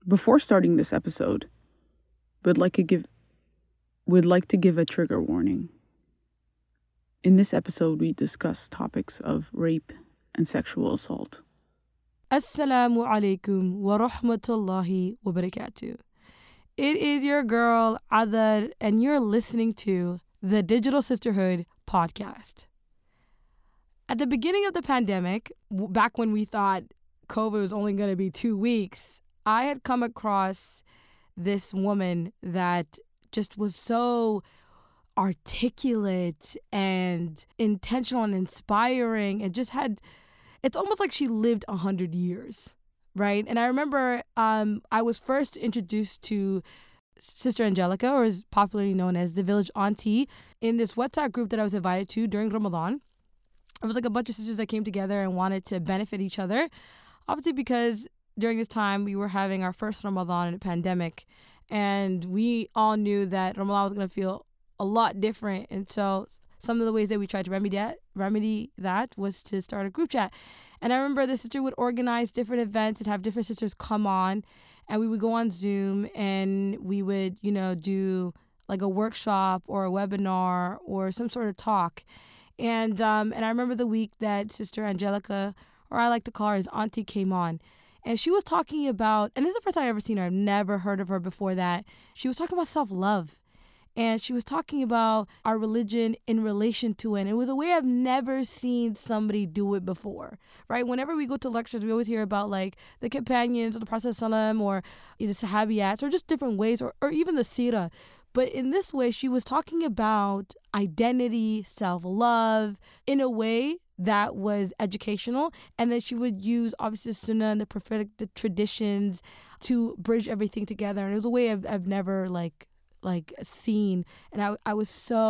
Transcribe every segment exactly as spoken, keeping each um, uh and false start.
Before starting this episode, we'd like to give we'd like to give a trigger warning. In this episode, we discuss topics of rape and sexual assault. Assalamu alaikum wa rahmatullahi wa barakatuh. It is your girl Adar, and you're listening to the Digital Sisterhood podcast. At the beginning of the pandemic, w- back when we thought COVID was only going to be two weeks, I had come across this woman that just was so articulate and intentional and inspiring, and just had, it's almost like she lived a hundred years, right? And I remember um, I was first introduced to Sister Angelica, or is popularly known as the Village Auntie, in this WhatsApp group that I was invited to during Ramadan. It was like a bunch of sisters that came together and wanted to benefit each other, obviously because during this time we were having our first Ramadan in a pandemic, and we all knew that Ramadan was going to feel a lot different. And so some of the ways that we tried to remedy that, remedy that was to start a group chat. And I remember the sister would organize different events and have different sisters come on, and we would go on Zoom and we would, you know, do like a workshop or a webinar or some sort of talk. And um, and I remember the week that Sister Angelica, or I like to call her as Auntie, came on. And she was talking about, and this is the first time I've ever seen her, I've never heard of her before that. She was talking about self-love. And she was talking about our religion in relation to it. And it was a way I've never seen somebody do it before, right? Whenever we go to lectures, we always hear about like the companions of the Prophet ﷺ, or you know, Sahabiyats, or just different ways, or, or even the Sirah. But in this way, she was talking about identity, self-love, in a way that was educational. And then she would use, obviously, the Sunnah and the prophetic the traditions to bridge everything together. And it was a way I've, I've never, like, like seen. And I I was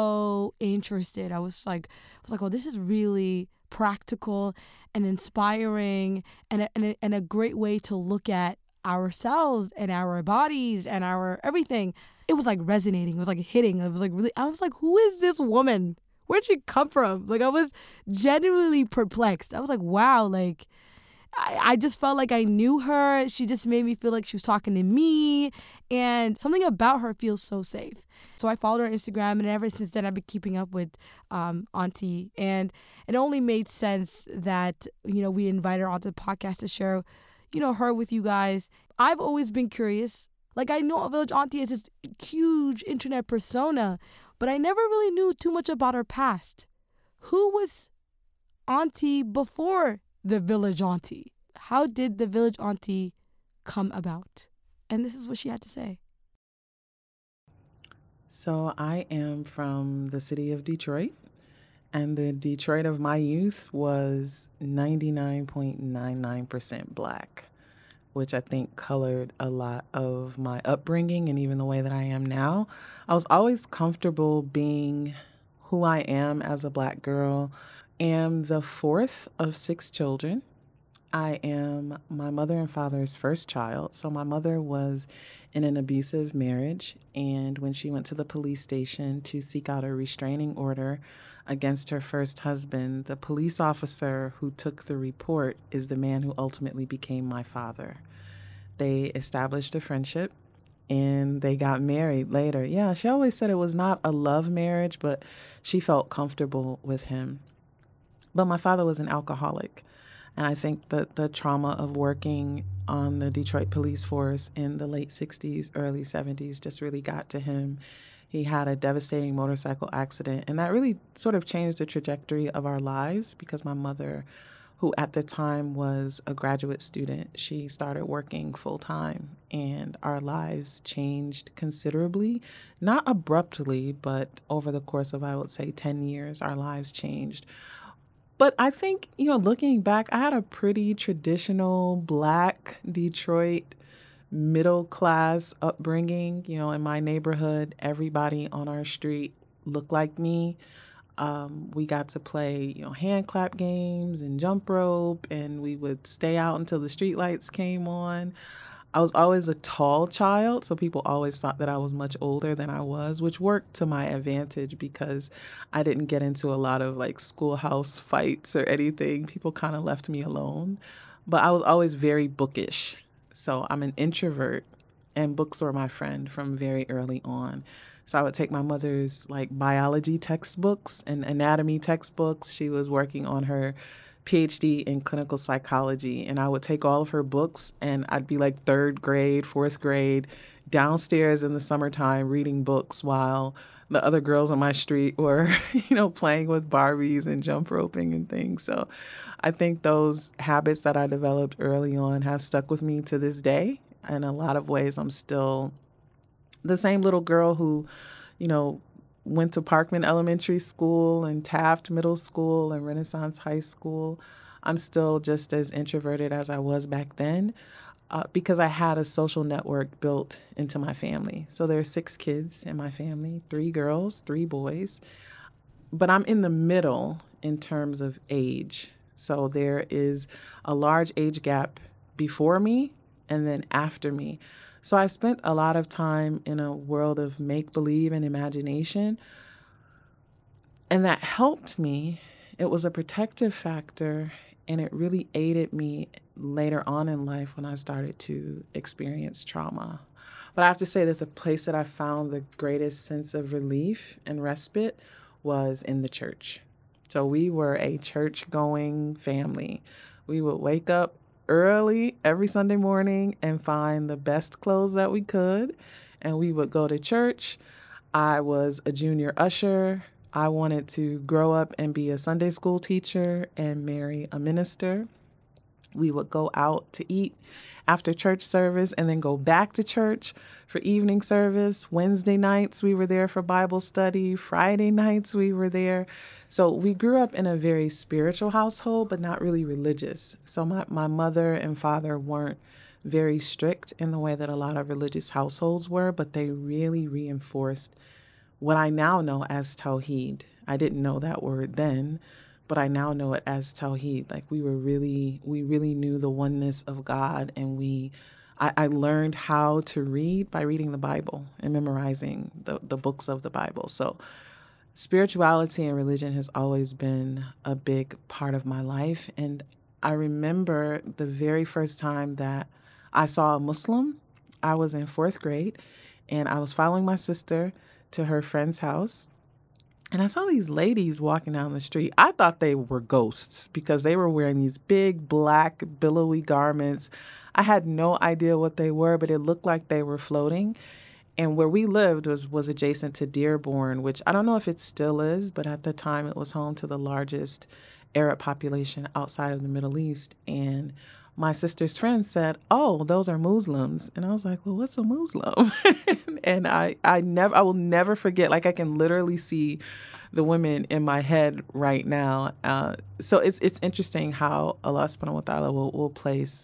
so interested. I was like, I was like, oh, this is really practical and inspiring, and a, and a, and a great way to look at ourselves and our bodies and our everything. It was like resonating. It was like hitting. It was like really, I was like, who is this woman? Where'd she come from? Like, I was genuinely perplexed. I was like, wow, like, I, I just felt like I knew her. She just made me feel like she was talking to me. And something about her feels so safe. So I followed her on Instagram, and ever since then I've been keeping up with um, Auntie. And it only made sense that, you know, we invited her onto the podcast to share, you know, her with you guys. I've always been curious. Like, I know Village Auntie is this huge internet persona, but I never really knew too much about her past. Who was Auntie before the Village Auntie? How did the Village Auntie come about? And this is what she had to say. So I am from the city of Detroit, and the Detroit of my youth was ninety-nine point nine nine percent Black, which I think colored a lot of my upbringing and even the way that I am now. I was always comfortable being who I am as a Black girl. I am the fourth of six children. I am my mother and father's first child. So my mother was in an abusive marriage, and when she went to the police station to seek out a restraining order against her first husband, the police officer who took the report is the man who ultimately became my father. They established a friendship, and they got married later. Yeah, she always said it was not a love marriage, but she felt comfortable with him. But my father was an alcoholic. And I think that the trauma of working on the Detroit police force in the late sixties, early seventies just really got to him. He had a devastating motorcycle accident, and that really sort of changed the trajectory of our lives, because my mother, who at the time was a graduate student, she started working full time, and our lives changed considerably. Not abruptly, but over the course of, I would say, ten years, our lives changed. But I think, you know, looking back, I had a pretty traditional Black Detroit middle class upbringing. You know, in my neighborhood, everybody on our street looked like me. Um, we got to play, you know, hand clap games and jump rope, and we would stay out until the street lights came on. I was always a tall child, so people always thought that I was much older than I was, which worked to my advantage because I didn't get into a lot of like schoolhouse fights or anything. People kind of left me alone. But I was always very bookish. So I'm an introvert, and books were my friend from very early on. So I would take my mother's like biology textbooks and anatomy textbooks. She was working on her P H D in clinical psychology, and I would take all of her books, and I'd be like third grade, fourth grade, downstairs in the summertime reading books while the other girls on my street were, you know, playing with Barbies and jump roping and things. So I think those habits that I developed early on have stuck with me to this day. In a lot of ways, I'm still the same little girl who, you know, went to Parkman Elementary School and Taft Middle School and Renaissance High School. I'm still just as introverted as I was back then uh, because I had a social network built into my family. So there are six kids in my family, three girls, three boys. But I'm in the middle in terms of age. So there is a large age gap before me and then after me. So I spent a lot of time in a world of make-believe and imagination, and that helped me. It was a protective factor, and it really aided me later on in life when I started to experience trauma. But I have to say that the place that I found the greatest sense of relief and respite was in the church. So we were a church-going family. We would wake up early every Sunday morning and find the best clothes that we could, and we would go to church. I was a junior usher. I wanted to grow up and be a Sunday school teacher and marry a minister. We would go out to eat after church service and then go back to church for evening service. Wednesday nights, we were there for Bible study. Friday nights, we were there. So we grew up in a very spiritual household, but not really religious. So my, my mother and father weren't very strict in the way that a lot of religious households were, but they really reinforced what I now know as Tawheed. I didn't know that word then, but I now know it as Tawheed. Like we were really, we really knew the oneness of God, and we, I, I learned how to read by reading the Bible and memorizing the, the books of the Bible. So spirituality and religion has always been a big part of my life. And I remember the very first time that I saw a Muslim. I was in fourth grade, and I was following my sister to her friend's house. And I saw these ladies walking down the street. I thought they were ghosts because they were wearing these big, black, billowy garments. I had no idea what they were, but it looked like they were floating. And where we lived was, was adjacent to Dearborn, which I don't know if it still is, but at the time it was home to the largest Arab population outside of the Middle East. And my sister's friend said, "Oh, those are Muslims." And I was like, "Well, what's a Muslim?" And I, I never, I will never forget, like I can literally see the women in my head right now. Uh, so it's it's interesting how Allah subhanahu wa ta'ala will, will place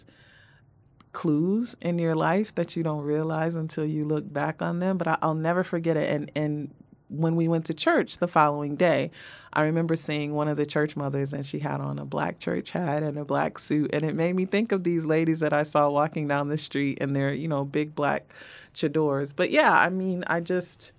clues in your life that you don't realize until you look back on them. But I, I'll never forget it. And, and when we went to church the following day, I remember seeing one of the church mothers, and she had on a black church hat and a black suit. And it made me think of these ladies that I saw walking down the street in their, you know, big black chadors. But yeah, I mean, I just,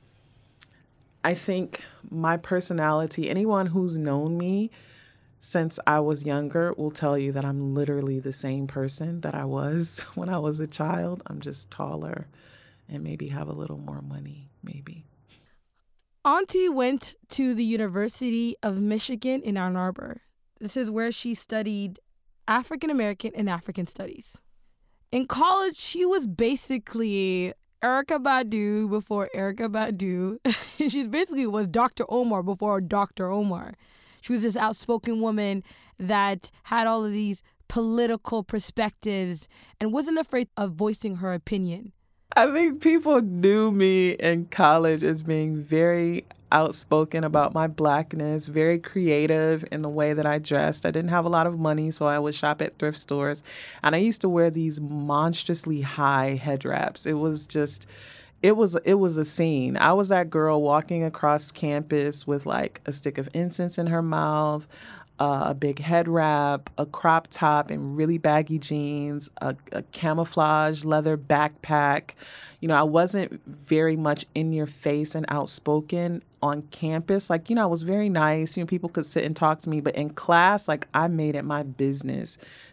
I think my personality, anyone who's known me since I was younger will tell you that I'm literally the same person that I was when I was a child. I'm just taller and maybe have a little more money, maybe. Auntie went to the University of Michigan in Ann Arbor. This is where she studied African American and African studies. In college, she was basically Erykah Badu before Erykah Badu. She basically was Doctor Omar before Doctor Omar. She was this outspoken woman that had all of these political perspectives and wasn't afraid of voicing her opinion. I think people knew me in college as being very outspoken about my blackness, very creative in the way that I dressed. I didn't have a lot of money, so I would shop at thrift stores. And I used to wear these monstrously high head wraps. It was just, it was, it was a scene. I was that girl walking across campus with like a stick of incense in her mouth, Uh, a big head wrap, a crop top and really baggy jeans, a, a camouflage leather backpack. You know, I wasn't very much in your face and outspoken on campus. Like, you know, I was very nice. You know, people could sit and talk to me. But in class, like, I made it my business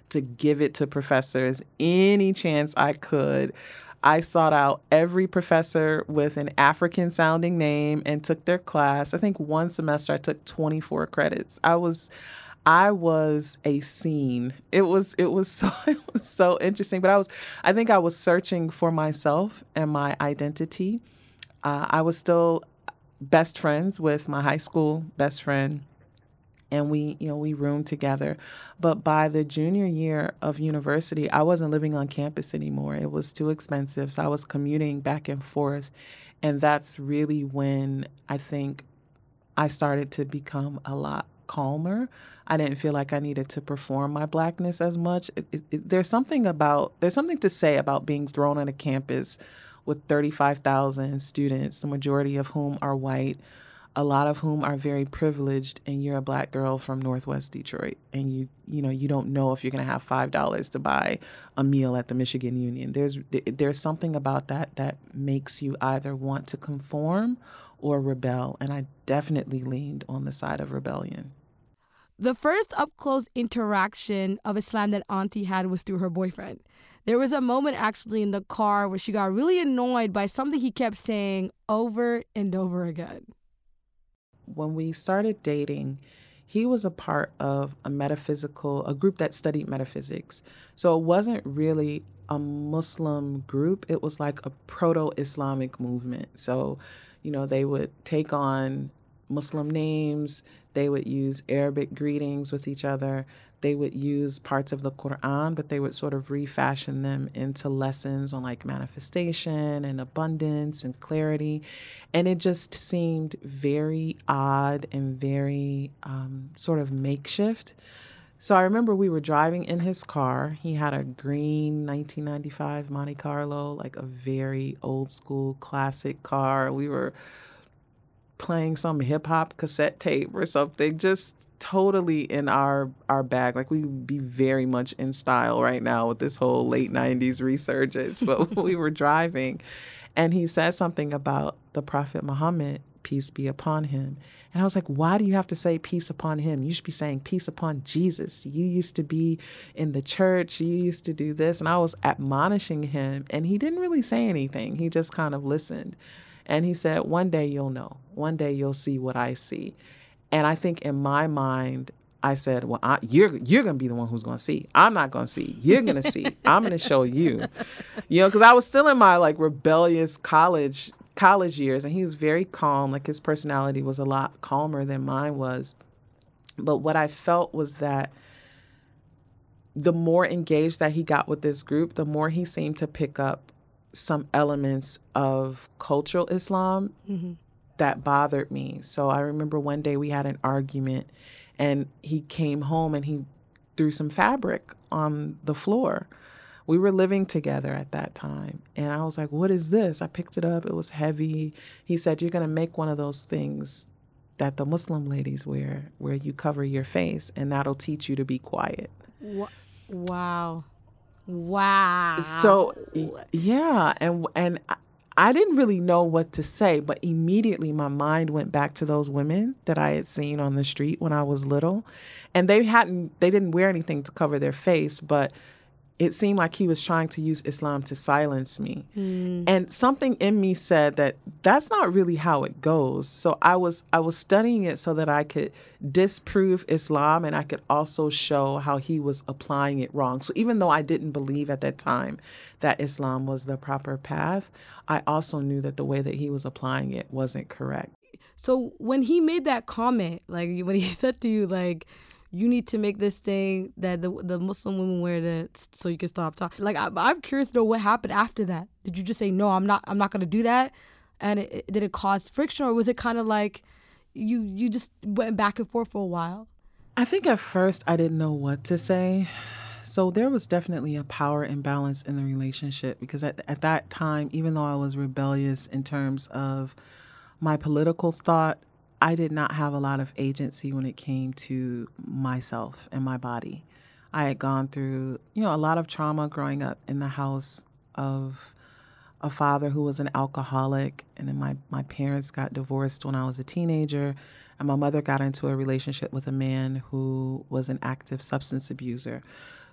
to give it to professors any chance I could. I sought out every professor with an African-sounding name and took their class. I think one semester I took twenty-four credits. I was, I was a scene. It was, it was so, it was so interesting. But I was, I think I was searching for myself and my identity. Uh, I was still best friends with my high school best friend. And we, you know, we roomed together. But by the junior year of university, I wasn't living on campus anymore. It was too expensive. So I was commuting back and forth. And that's really when I think I started to become a lot calmer. I didn't feel like I needed to perform my Blackness as much. It, it, it, there's something about, there's something to say about being thrown on a campus with thirty-five thousand students, the majority of whom are white, a lot of whom are very privileged, and you're a Black girl from Northwest Detroit, and you you know you don't know if you're going to have five dollars to buy a meal at the Michigan Union. There's there's something about that that makes you either want to conform or rebel, and I definitely leaned on the side of rebellion. The first up-close interaction of Islam that Auntie had was through her boyfriend. There was a moment actually in the car where she got really annoyed by something he kept saying over and over again. When we started dating, he was a part of a metaphysical, a group that studied metaphysics. So it wasn't really a Muslim group. It was like a proto-Islamic movement. So, you know, they would take on Muslim names. They would use Arabic greetings with each other. They would use parts of the Quran, but they would sort of refashion them into lessons on like manifestation and abundance and clarity. And it just seemed very odd and very um, sort of makeshift. So I remember we were driving in his car. He had a green nineteen ninety-five Monte Carlo, like a very old school classic car. We were playing some hip hop cassette tape or something, just totally in our our bag. Like we would be very much in style right now with this whole late nineties resurgence. But we were driving and he said something about the Prophet Muhammad, peace be upon him. And I was like, why do you have to say peace upon him? You should be saying peace upon Jesus. You used to be in the church. You used to do this. And I was admonishing him and he didn't really say anything. He just kind of listened. And he said, one day you'll know. One day you'll see what I see. And I think in my mind, I said, well, I, you're you're going to be the one who's going to see. I'm not going to see. You're going to see. I'm going to show you. You know, because I was still in my like rebellious college college years. And he was very calm. Like his personality was a lot calmer than mine was. But what I felt was that the more engaged that he got with this group, the more he seemed to pick up some elements of cultural Islam mm-hmm. that bothered me. So I remember one day we had an argument and he came home and he threw some fabric on the floor. We were living together at that time. And I was like, what is this? I picked it up. It was heavy. He said, you're going to make one of those things that the Muslim ladies wear where you cover your face and that'll teach you to be quiet. Wow. Wow. So, yeah. And, and I didn't really know what to say, but immediately my mind went back to those women that I had seen on the street when I was little. And they hadn't, they didn't wear anything to cover their face, but it seemed like he was trying to use Islam to silence me. Mm. And something in me said that that's not really how it goes. So I was I was studying it so that I could disprove Islam and I could also show how he was applying it wrong. So even though I didn't believe at that time that Islam was the proper path, I also knew that the way that he was applying it wasn't correct. So when he made that comment, like when he said to you, like, you need to make this thing that the the Muslim women wear to, so you can stop talking. Like, I, I'm curious to know what happened after that. Did you just say, no, I'm not I'm not going to do that? And it, it, did it cause friction, or was it kind of like you you just went back and forth for a while? I think at first I didn't know what to say. So there was definitely a power imbalance in the relationship because at, at that time, even though I was rebellious in terms of my political thought, I did not have a lot of agency when it came to myself and my body. I had gone through, you know, a lot of trauma growing up in the house of a father who was an alcoholic. And then my, my parents got divorced when I was a teenager. And my mother got into a relationship with a man who was an active substance abuser.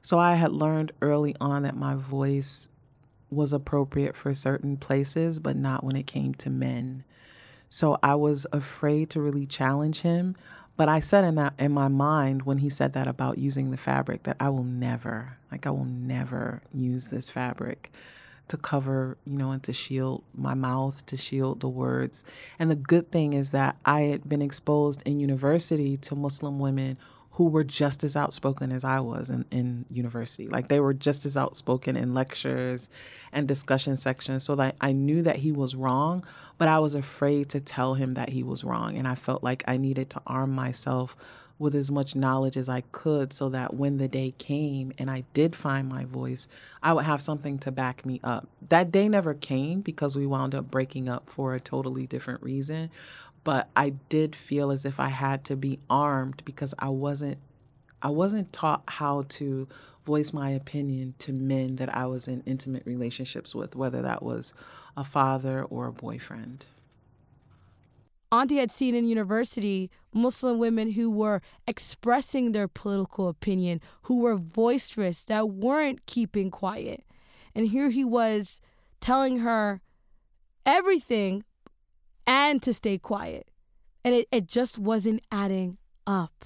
So I had learned early on that my voice was appropriate for certain places, but not when it came to men. So I was afraid to really challenge him. But I said in that in my mind when he said that about using the fabric that I will never, like I will never use this fabric to cover, you know, and to shield my mouth, to shield the words. And the good thing is that I had been exposed in university to Muslim women who were just as outspoken as I was in, in university. Like they were just as outspoken in lectures and discussion sections. So that I knew that he was wrong, but I was afraid to tell him that he was wrong. And I felt like I needed to arm myself with as much knowledge as I could so that when the day came and I did find my voice, I would have something to back me up. That day never came because we wound up breaking up for a totally different reason. But I did feel as if I had to be armed because I wasn't I wasn't taught how to voice my opinion to men that I was in intimate relationships with, whether that was a father or a boyfriend. Auntie had seen in university Muslim women who were expressing their political opinion, who were boisterous, that weren't keeping quiet. And here he was telling her everything and to stay quiet. And it, it just wasn't adding up.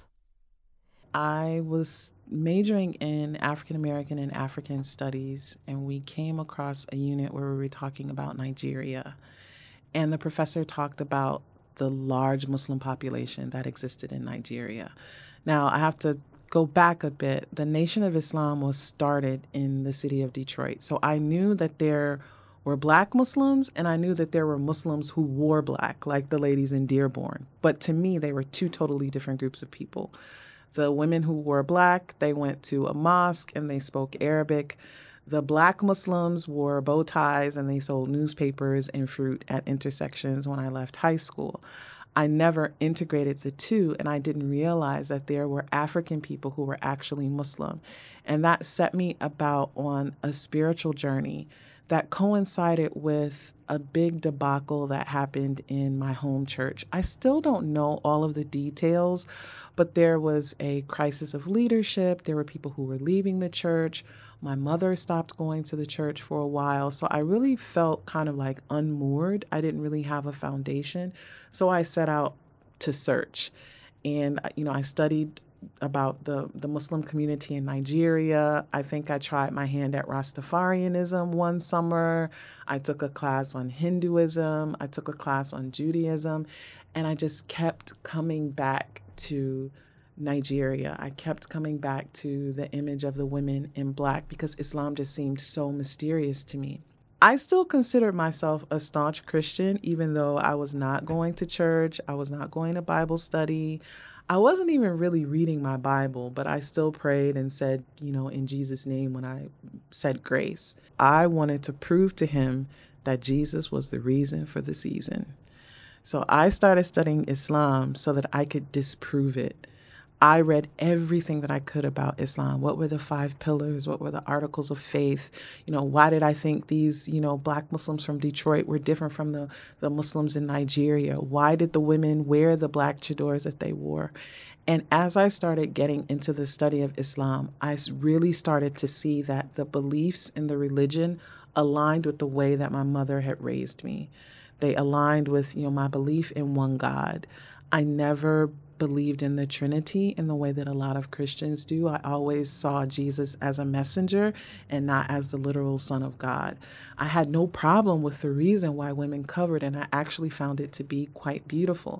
I was majoring in African American and African studies, and we came across a unit where we were talking about Nigeria. And the professor talked about the large Muslim population that existed in Nigeria. Now, I have to go back a bit. The Nation of Islam was started in the city of Detroit. So I knew that there were Black Muslims, and I knew that there were Muslims who wore black, like the ladies in Dearborn. But to me, they were two totally different groups of people. The women who wore black, they went to a mosque and they spoke Arabic. The Black Muslims wore bow ties and they sold newspapers and fruit at intersections when I left high school. I never integrated the two, and I didn't realize that there were African people who were actually Muslim. And that set me about on a spiritual journey that coincided with a big debacle that happened in my home church. I still don't know all of the details, but there was a crisis of leadership. There were people who were leaving the church. My mother stopped going to the church for a while. So I really felt kind of like unmoored. I didn't really have a foundation. So I set out to search. And, you know, I studied about the, the Muslim community in Nigeria. I think I tried my hand at Rastafarianism one summer. I took a class on Hinduism. I took a class on Judaism. And I just kept coming back to Nigeria. I kept coming back to the image of the women in black because Islam just seemed so mysterious to me. I still considered myself a staunch Christian, even though I was not going to church. I was not going to Bible study. I wasn't even really reading my Bible, but I still prayed and said, you know, in Jesus' name when I said grace. I wanted to prove to him that Jesus was the reason for the season. So I started studying Islam so that I could disprove it. I read everything that I could about Islam. What were the five pillars? What were the articles of faith? You know, why did I think these, you know, Black Muslims from Detroit were different from the, the Muslims in Nigeria? Why did the women wear the black chadors that they wore? And as I started getting into the study of Islam, I really started to see that the beliefs in the religion aligned with the way that my mother had raised me. They aligned with, you know, my belief in one God. I never believed in the Trinity in the way that a lot of Christians do. I always saw Jesus as a messenger and not as the literal Son of God. I had no problem with the reason why women covered, and I actually found it to be quite beautiful.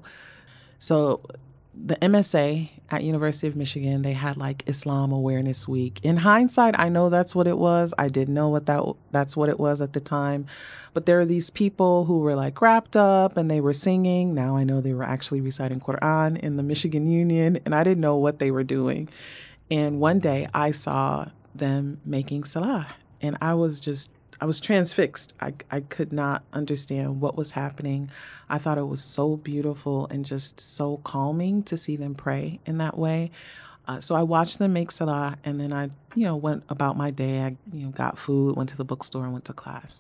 So the M S A at University of Michigan, they had like Islam Awareness Week. In hindsight, I know that's what it was. I didn't know what that that's what it was at the time. But there are these people who were like wrapped up and they were singing. Now I know they were actually reciting Quran in the Michigan Union, and I didn't know what they were doing. And one day I saw them making salah, and I was just I was transfixed. I, I could not understand what was happening. I thought it was so beautiful and just so calming to see them pray in that way. Uh, so I watched them make salah, and then I, you know, went about my day. I, you know, got food, went to the bookstore, and went to class.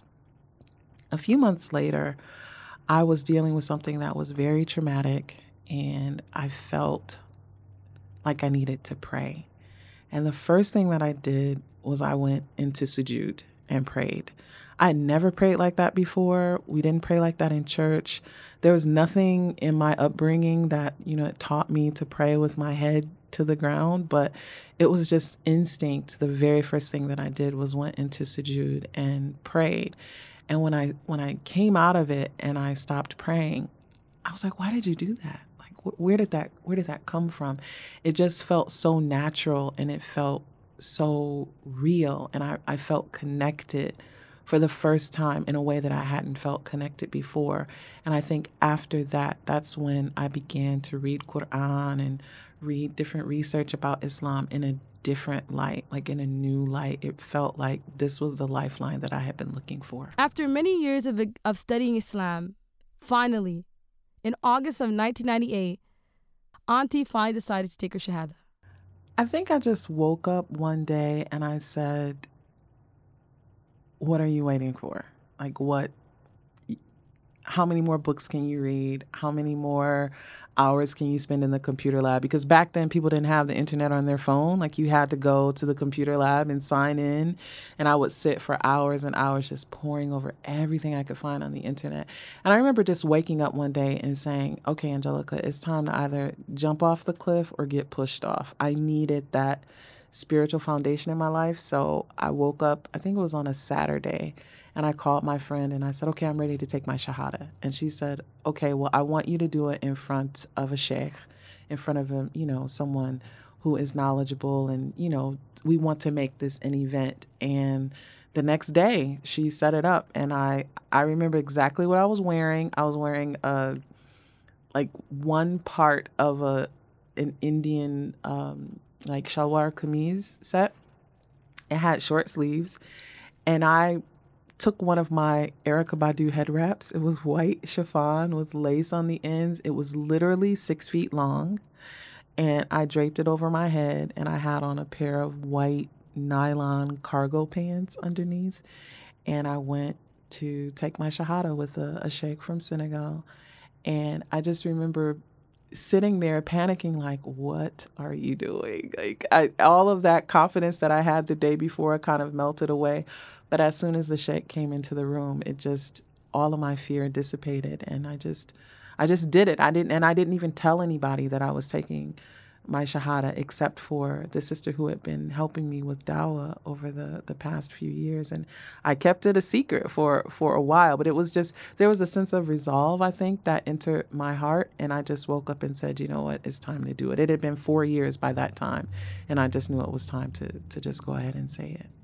A few months later, I was dealing with something that was very traumatic, and I felt like I needed to pray. And the first thing that I did was I went into sujood and prayed. I had never prayed like that before. We didn't pray like that in church. There was nothing in my upbringing that, you know, it taught me to pray with my head to the ground, but it was just instinct. The very first thing that I did was went into sujood and prayed. And when I when I came out of it and I stopped praying, I was like, why did you do that? Like, wh- where did that where did that come from? It just felt so natural and it felt so real. And I, I felt connected for the first time in a way that I hadn't felt connected before. And I think after that, that's when I began to read Quran and read different research about Islam in a different light, like in a new light. It felt like this was the lifeline that I had been looking for. After many years of, of studying Islam, finally, in August of nineteen ninety-eight, Auntie finally decided to take her Shahada. I think I just woke up one day and I said, what are you waiting for? Like, what? How many more books can you read? How many more hours can you spend in the computer lab? Because back then people didn't have the internet on their phone. Like, you had to go to the computer lab and sign in. And I would sit for hours and hours just poring over everything I could find on the internet. And I remember just waking up one day and saying, okay, Angelica, it's time to either jump off the cliff or get pushed off. I needed that spiritual foundation in my life. So I woke up, I think it was on a Saturday, and I called my friend and I said, okay, I'm ready to take my Shahada. And she said, okay, well, I want you to do it in front of a sheikh, in front of a, you know, someone who is knowledgeable. And, you know, we want to make this an event. And the next day she set it up. And I, I remember exactly what I was wearing. I was wearing a, like one part of a, an Indian, um, like shalwar kameez set. It had short sleeves. And I took one of my Erykah Badu head wraps. It was white chiffon with lace on the ends. It was literally six feet long. And I draped it over my head, and I had on a pair of white nylon cargo pants underneath. And I went to take my Shahada with a, a sheikh from Senegal. And I just remember sitting there panicking, like, what are you doing? Like, I, all of that confidence that I had the day before kind of melted away. But as soon as the sheikh came into the room, it just, all of my fear dissipated. And I just, I just did it. I didn't, and I didn't even tell anybody that I was taking my Shahada, except for the sister who had been helping me with dawah over the, the past few years. And I kept it a secret for, for a while, but it was just, there was a sense of resolve, I think, that entered my heart. And I just woke up and said, you know what, it's time to do it. It had been four years by that time. And I just knew it was time to, to just go ahead and say it.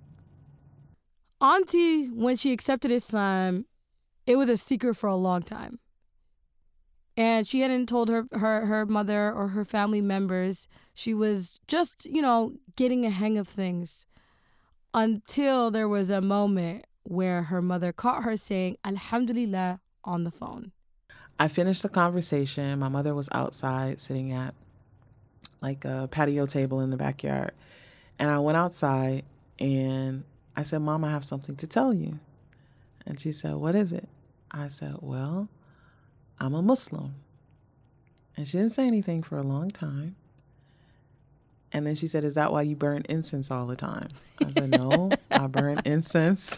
Auntie, when she accepted Islam, it was a secret for a long time. And she hadn't told her, her, her mother or her family members. She was just, you know, getting a hang of things until there was a moment where her mother caught her saying, Alhamdulillah, on the phone. I finished the conversation. My mother was outside sitting at like a patio table in the backyard. And I went outside and I said, Mom, I have something to tell you. And she said, what is it? I said, well, I'm a Muslim. And she didn't say anything for a long time. And then she said, is that why you burn incense all the time? I said, no, I burn incense.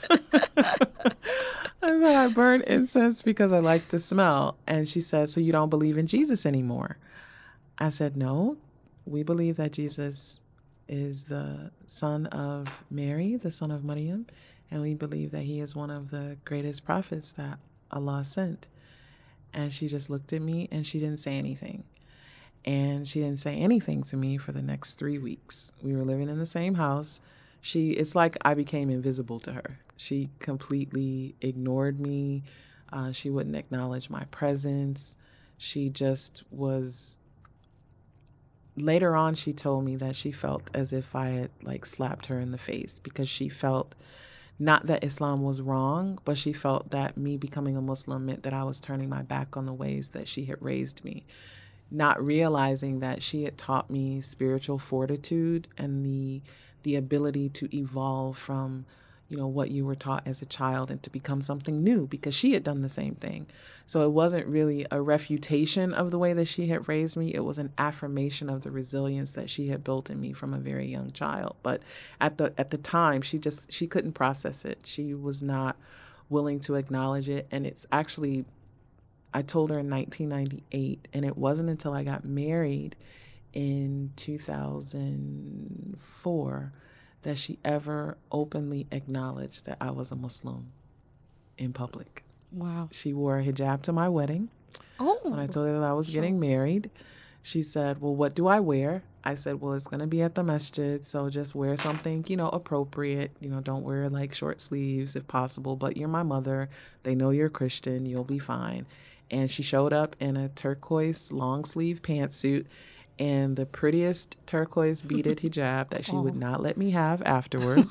I said, I burn incense because I like the smell. And she said, so you don't believe in Jesus anymore? I said, no, we believe that Jesus is the son of Mary, the son of Maryam, and we believe that he is one of the greatest prophets that Allah sent. And she just looked at me and she didn't say anything. And she didn't say anything to me for the next three weeks. We were living in the same house. She, it's like I became invisible to her. She completely ignored me. Uh, she wouldn't acknowledge my presence. She just was. Later on, she told me that she felt as if I had like slapped her in the face because she felt not that Islam was wrong, but she felt that me becoming a Muslim meant that I was turning my back on the ways that she had raised me, not realizing that she had taught me spiritual fortitude and the the ability to evolve from, you know, what you were taught as a child and to become something new, because she had done the same thing. So it wasn't really a refutation of the way that she had raised me. It was an affirmation of the resilience that she had built in me from a very young child. But at the at the time, she just she couldn't process it. She was not willing to acknowledge it. And it's actually, I told her in nineteen ninety-eight, and it wasn't until I got married in two thousand four that she ever openly acknowledged that I was a Muslim in public. Wow. She wore a hijab to my wedding. Oh. When I told her that I was getting married, she said, well, what do I wear? I said, well, it's going to be at the masjid, so just wear something, you know, appropriate. You know, don't wear like short sleeves if possible, but you're my mother. They know you're Christian. You'll be fine. And she showed up in a turquoise long sleeve pantsuit and the prettiest turquoise beaded hijab that she oh. would not let me have afterwards.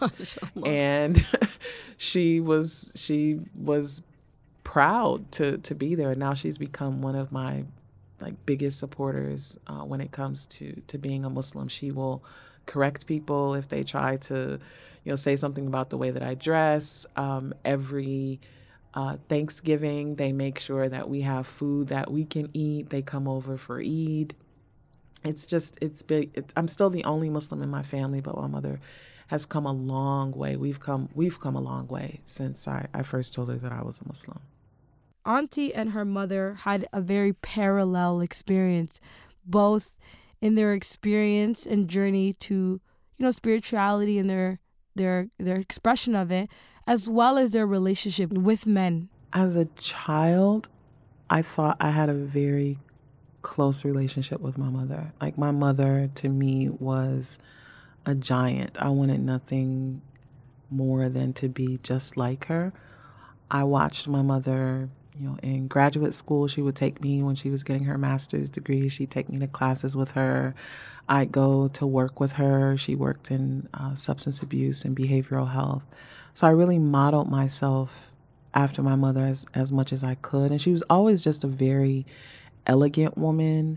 And she was she was proud to to be there. Now she's become one of my like biggest supporters uh, when it comes to to being a Muslim. She will correct people if they try to, you know, say something about the way that I dress. Um, every uh, Thanksgiving, they make sure that we have food that we can eat. They come over for Eid. It's just, it's big. It, I'm still the only Muslim in my family, but my mother has come a long way. We've come, we've come a long way since I, I first told her that I was a Muslim. Auntie and her mother had a very parallel experience, both in their experience and journey to, you know, spirituality and their their their expression of it, as well as their relationship with men. As a child, I thought I had a very close relationship with my mother. Like, my mother to me was a giant. I wanted nothing more than to be just like her. I watched my mother, you know, in graduate school. She would take me when she was getting her master's degree. She'd take me to classes with her. I'd go to work with her. She worked in uh, substance abuse and behavioral health. So I really modeled myself after my mother as, as much as I could. And she was always just a very elegant woman,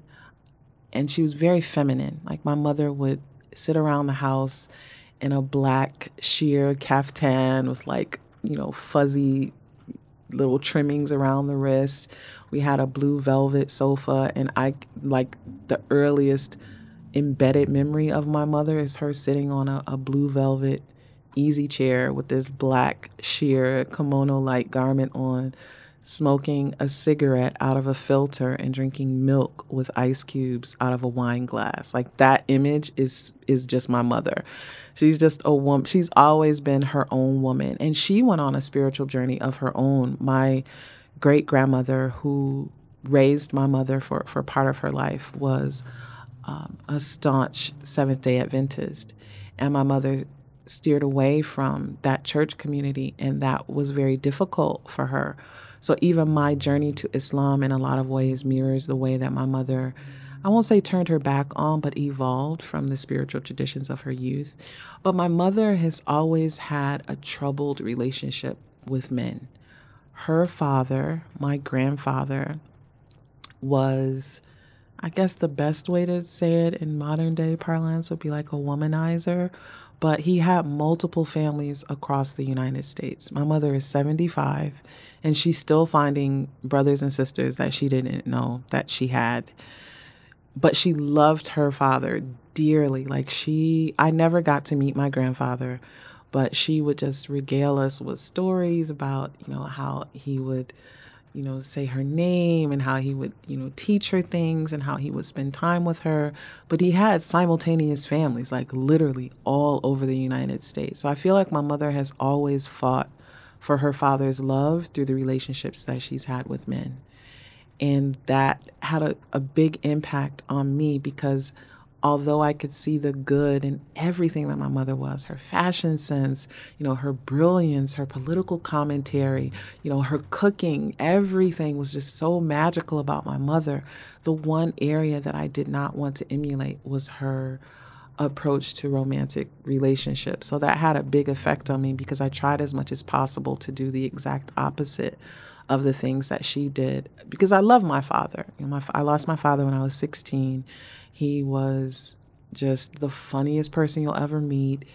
and she was very feminine. Like, my mother would sit around the house in a black sheer caftan with, like, you know, fuzzy little trimmings around the wrist. We had a blue velvet sofa, and I, like, the earliest embedded memory of my mother is her sitting on a, a blue velvet easy chair with this black sheer kimono-like garment on, smoking a cigarette out of a filter and drinking milk with ice cubes out of a wine glass. Like, that image is is just my mother. She's just a woman. She's always been her own woman. And she went on a spiritual journey of her own. My great-grandmother, who raised my mother for, for part of her life, was um, a staunch Seventh-day Adventist. And my mother steered away from that church community, and that was very difficult for her. So even my journey to Islam in a lot of ways mirrors the way that my mother, I won't say turned her back on, but evolved from the spiritual traditions of her youth. But my mother has always had a troubled relationship with men. Her father, my grandfather, was, I guess the best way to say it in modern day parlance would be like a womanizer. But he had multiple families across the United States. My mother is seventy-five, and she's still finding brothers and sisters that she didn't know that she had. But she loved her father dearly. Like, she, I never got to meet my grandfather, but she would just regale us with stories about, you know, how he would, you know, say her name and how he would, you know, teach her things and how he would spend time with her. But he had simultaneous families, like literally all over the United States. So I feel like my mother has always fought for her father's love through the relationships that she's had with men. And that had a, a big impact on me, because although I could see the good in everything that my mother was, her fashion sense, you know, her brilliance, her political commentary, you know, her cooking, everything was just so magical about my mother. The one area that I did not want to emulate was her approach to romantic relationships. So that had a big effect on me, because I tried as much as possible to do the exact opposite of the things that she did, because I love my father. You know, my, I lost my father when I was sixteen. He was just the funniest person you'll ever meet.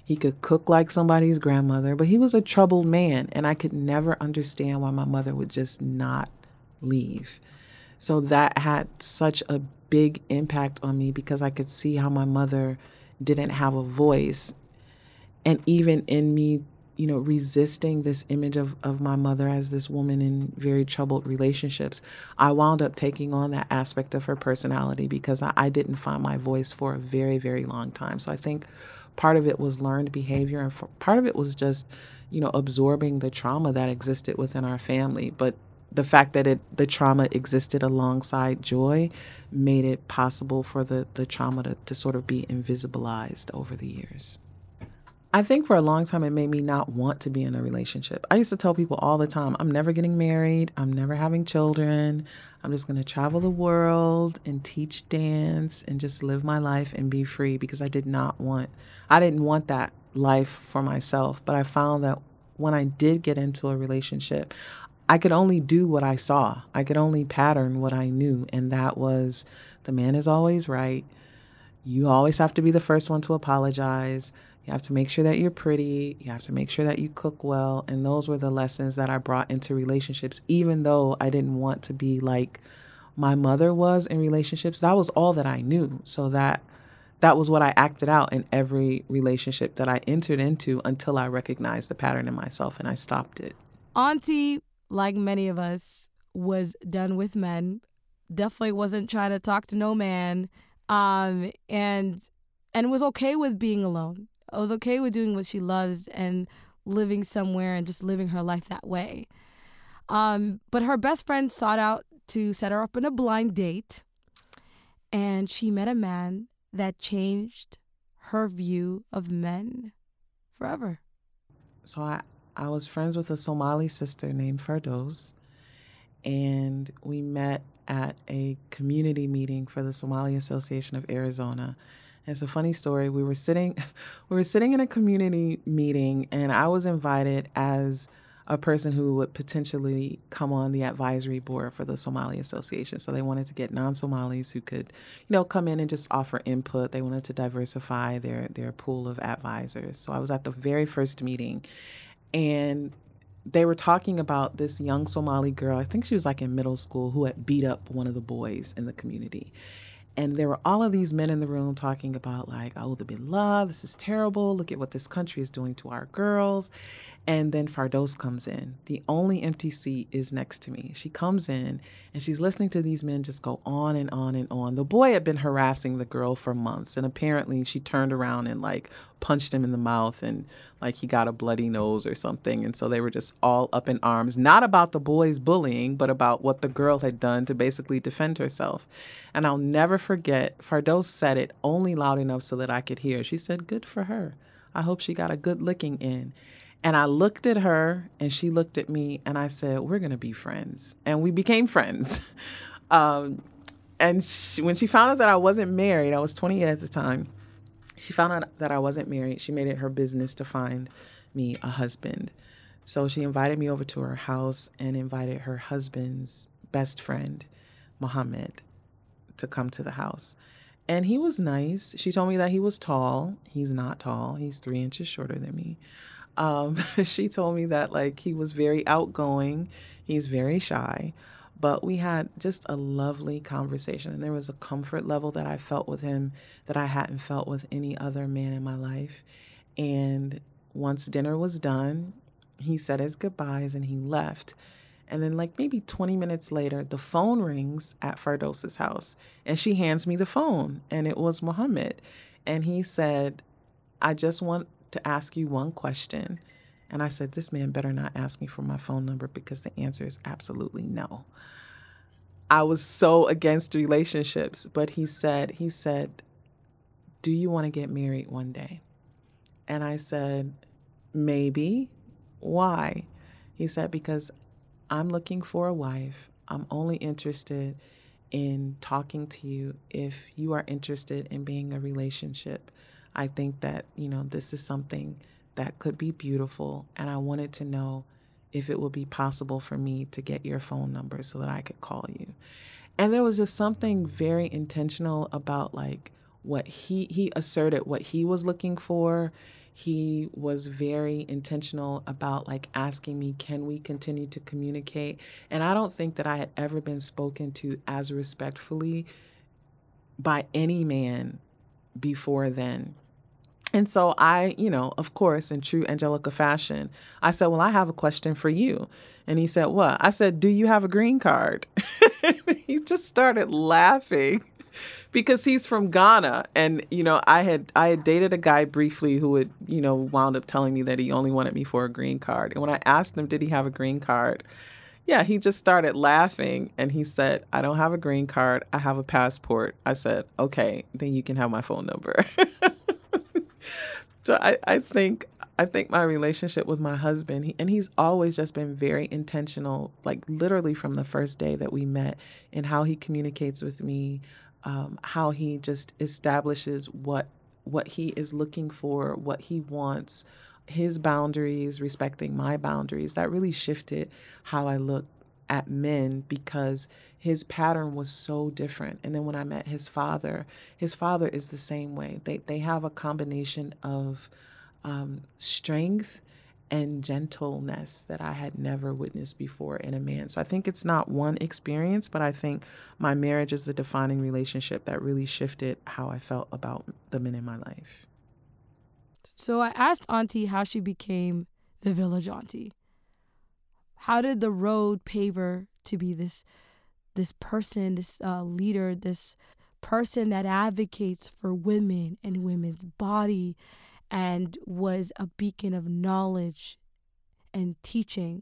He could cook like somebody's grandmother, but he was a troubled man, and I could never understand why my mother would just not leave. So that had such a big impact on me because I could see how my mother didn't have a voice. And even in me, you know, resisting this image of, of my mother as this woman in very troubled relationships, I wound up taking on that aspect of her personality because I, I didn't find my voice for a very, very long time. So I think part of it was learned behavior, and for, part of it was just, you know, absorbing the trauma that existed within our family. But the fact that it the trauma existed alongside joy made it possible for the, the trauma to, to sort of be invisibilized over the years. I think for a long time, it made me not want to be in a relationship. I used to tell people all the time, I'm never getting married. I'm never having children. I'm just going to travel the world and teach dance and just live my life and be free because I did not want, I didn't want that life for myself. But I found that when I did get into a relationship, I could only do what I saw. I could only pattern what I knew. And that was the man is always right. You always have to be the first one to apologize. You have to make sure that you're pretty. You have to make sure that you cook well. And those were the lessons that I brought into relationships, even though I didn't want to be like my mother was in relationships. That was all that I knew. So that that was what I acted out in every relationship that I entered into until I recognized the pattern in myself and I stopped it. Auntie, like many of us, was done with men. Definitely wasn't trying to talk to no man. Um, and and was okay with being alone. I was okay with doing what she loves and living somewhere and just living her life that way. Um, but her best friend sought out to set her up in a blind date. And she met a man that changed her view of men forever. So I, I was friends with a Somali sister named Fardos. And we met at a community meeting for the Somali Association of Arizona. It's a funny story. We were sitting, we were sitting in a community meeting, and I was invited as a person who would potentially come on the advisory board for the Somali Association. So they wanted to get non-Somalis who could, you know, come in and just offer input. They wanted to diversify their their pool of advisors. So I was at the very first meeting, and they were talking about this young Somali girl. I think she was like in middle school, who had beat up one of the boys in the community. And there were all of these men in the room talking about like, oh, the Billah, this is terrible. Look at what this country is doing to our girls. And then Fardos comes in. The only empty seat is next to me. She comes in and she's listening to these men just go on and on and on. The boy had been harassing the girl for months. And apparently she turned around and like punched him in the mouth and like he got a bloody nose or something. And so they were just all up in arms, not about the boy's bullying, but about what the girl had done to basically defend herself. And I'll never forget, Fardos said it only loud enough so that I could hear. She said, good for her. I hope she got a good licking in. And I looked at her and she looked at me and I said, we're going to be friends. And we became friends. um, and she, when she found out that I wasn't married, I was twenty-eight at the time. She found out that I wasn't married. She made it her business to find me a husband. So she invited me over to her house and invited her husband's best friend, Mohammed, to come to the house. And he was nice. She told me that he was tall. He's not tall. He's three inches shorter than me. Um, she told me that like he was very outgoing. He's very shy. But we had just a lovely conversation. And there was a comfort level that I felt with him that I hadn't felt with any other man in my life. And once dinner was done, he said his goodbyes and he left. And then like maybe twenty minutes later, the phone rings at Fardos's house. And she hands me the phone. And it was Mohammed. And he said, I just want to ask you one question. And I said, this man better not ask me for my phone number because the answer is absolutely no. I was so against relationships, but he said, he said, do you want to get married one day? And I said, maybe. Why? He said, because I'm looking for a wife. I'm only interested in talking to you if you are interested in being a relationship. I think that, you know, this is something that could be beautiful. And I wanted to know if it would be possible for me to get your phone number so that I could call you. And there was just something very intentional about like what he, he asserted what he was looking for. He was very intentional about like asking me, can we continue to communicate? And I don't think that I had ever been spoken to as respectfully by any man before then. And so I, you know, of course, in true Angelica fashion, I said, well, I have a question for you. And he said, what? I said, do you have a green card? He just started laughing because he's from Ghana. And, you know, I had I had dated a guy briefly who had, you know, wound up telling me that he only wanted me for a green card. And when I asked him, did he have a green card? Yeah, he just started laughing and he said, I don't have a green card. I have a passport. I said, okay, then you can have my phone number. So I, I think I think my relationship with my husband, he, and he's always just been very intentional, like literally from the first day that we met, in how he communicates with me, um, how he just establishes what what he is looking for, what he wants, his boundaries, respecting my boundaries. That really shifted how I look at men because his pattern was so different. And then when I met his father, his father is the same way. They they have a combination of um, strength and gentleness that I had never witnessed before in a man. So I think it's not one experience, but I think my marriage is the defining relationship that really shifted how I felt about the men in my life. So I asked Auntie how she became the village auntie. How did the road pave her to be this this person, this uh, leader, this person that advocates for women and women's body and was a beacon of knowledge and teaching?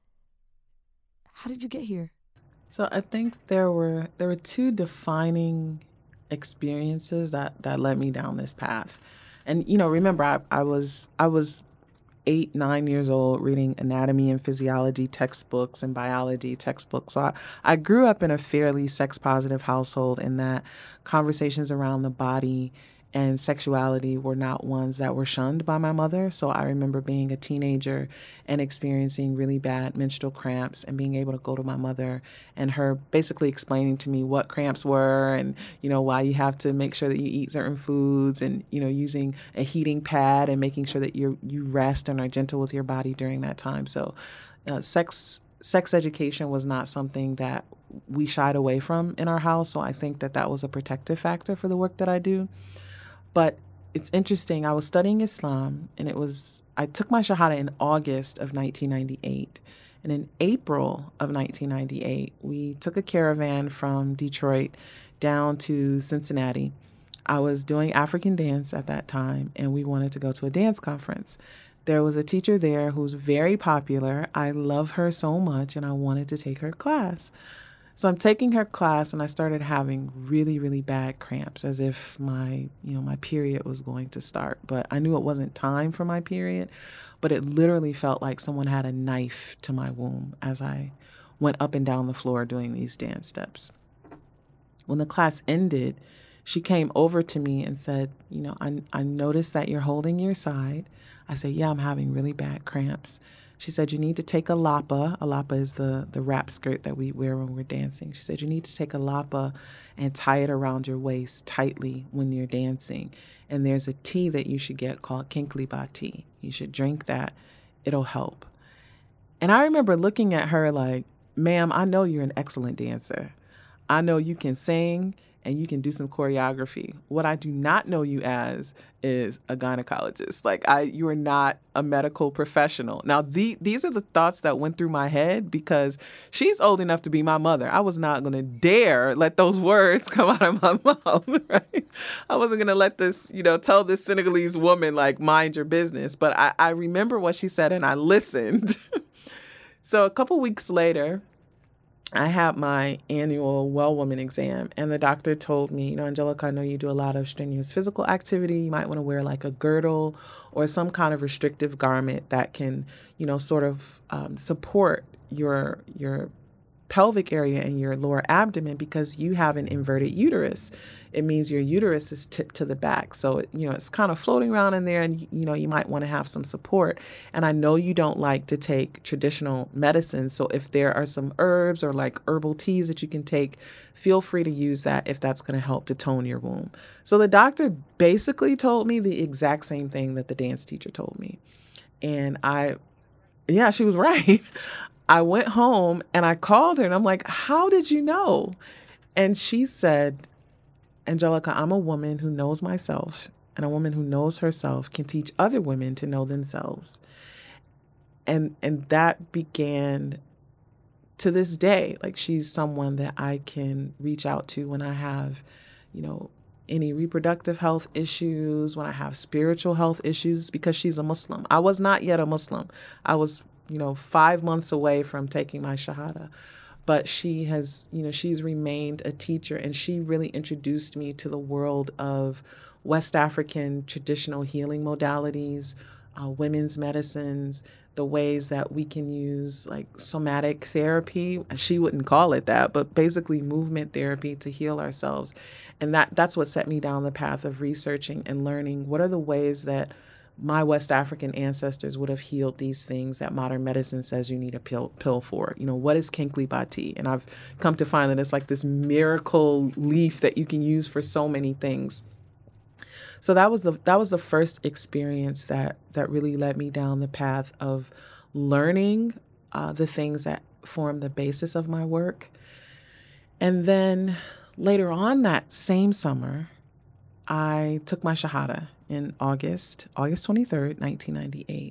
How did you get here? So I think there were there were two defining experiences that, that led me down this path. And, you know, remember, I, I was I was eight, nine years old reading anatomy and physiology textbooks and biology textbooks. So I, I grew up in a fairly sex positive household in that conversations around the body and sexuality were not ones that were shunned by my mother. So I remember being a teenager and experiencing really bad menstrual cramps and being able to go to my mother and her basically explaining to me what cramps were and, you know, why you have to make sure that you eat certain foods and, you know, using a heating pad and making sure that you you rest and are gentle with your body during that time. So uh, sex sex education was not something that we shied away from in our house. So I think that that was a protective factor for the work that I do. But it's interesting. I was studying Islam, and it was I took my Shahada in August of nineteen ninety-eight. And in April of nineteen ninety-eight, we took a caravan from Detroit down to Cincinnati. I was doing African dance at that time, and we wanted to go to a dance conference. There was a teacher there who's very popular. I love her so much, and I wanted to take her class. So I'm taking her class and I started having really, really bad cramps as if my, you know, my period was going to start. But I knew it wasn't time for my period, but it literally felt like someone had a knife to my womb as I went up and down the floor doing these dance steps. When the class ended, she came over to me and said, you know, I, I noticed that you're holding your side. I said, yeah, I'm having really bad cramps. She said, you need to take a lapa. A lapa is the, the wrap skirt that we wear when we're dancing. She said, you need to take a lapa and tie it around your waist tightly when you're dancing. And there's a tea that you should get called Kinkeliba tea. You should drink that. It'll help. And I remember looking at her like, ma'am, I know you're an excellent dancer. I know you can sing and you can do some choreography. What I do not know you as is a gynecologist. Like I, you are not a medical professional. Now, the, these are the thoughts that went through my head because she's old enough to be my mother. I was not going to dare let those words come out of my mouth, right? I wasn't going to let this, you know, tell this Senegalese woman, like, mind your business. But I, I remember what she said and I listened. So a couple weeks later, I had my annual Well Woman exam, and the doctor told me, you know, Angelica, I know you do a lot of strenuous physical activity. You might want to wear like a girdle or some kind of restrictive garment that can, you know, sort of um, support your your pelvic area and your lower abdomen because you have an inverted uterus. It means your uterus is tipped to the back. So, you know, it's kind of floating around in there and, you know, you might want to have some support. And I know you don't like to take traditional medicine. So if there are some herbs or like herbal teas that you can take, feel free to use that if that's going to help to tone your womb. So the doctor basically told me the exact same thing that the dance teacher told me. And I, yeah, she was right. I went home and I called her and I'm like, how did you know? And she said, Angelica, I'm a woman who knows myself, and a woman who knows herself can teach other women to know themselves. And and that began to this day. Like, she's someone that I can reach out to when I have, you know, any reproductive health issues, when I have spiritual health issues, because she's a Muslim. I was not yet a Muslim. I was, you know, five months away from taking my Shahada. But she has, you know, she's remained a teacher, and she really introduced me to the world of West African traditional healing modalities, uh, women's medicines, the ways that we can use like somatic therapy. She wouldn't call it that, but basically movement therapy to heal ourselves. And that that's what set me down the path of researching and learning what are the ways that my West African ancestors would have healed these things that modern medicine says you need a pill, pill for. You know, what is Kinkli Bati? And I've come to find that it's like this miracle leaf that you can use for so many things. So that was the that was the first experience that that really led me down the path of learning uh, the things that form the basis of my work. And then later on that same summer, I took my Shahada in August, August twenty-third, nineteen ninety-eight.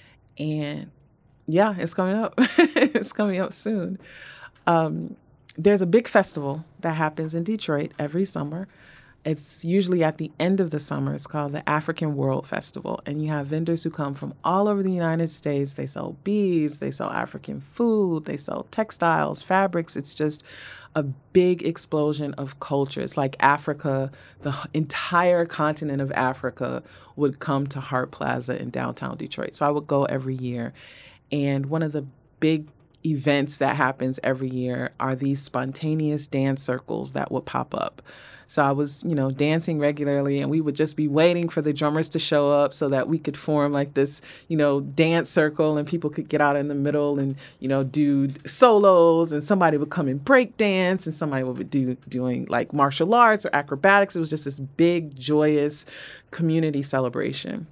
And yeah, it's coming up. It's coming up soon. Um, there's a big festival that happens in Detroit every summer. It's usually at the end of the summer. It's called the African World Festival. And you have vendors who come from all over the United States. They sell beads, they sell African food, they sell textiles, fabrics. It's just a big explosion of culture. It's like Africa, the entire continent of Africa would come to Hart Plaza in downtown Detroit. So I would go every year. And one of the big events that happens every year are these spontaneous dance circles that would pop up. So I was, you know, dancing regularly, and we would just be waiting for the drummers to show up so that we could form like this, you know, dance circle, and people could get out in the middle and, you know, do solos, and somebody would come and break dance, and somebody would do doing like martial arts or acrobatics. It was just this big, joyous community celebration.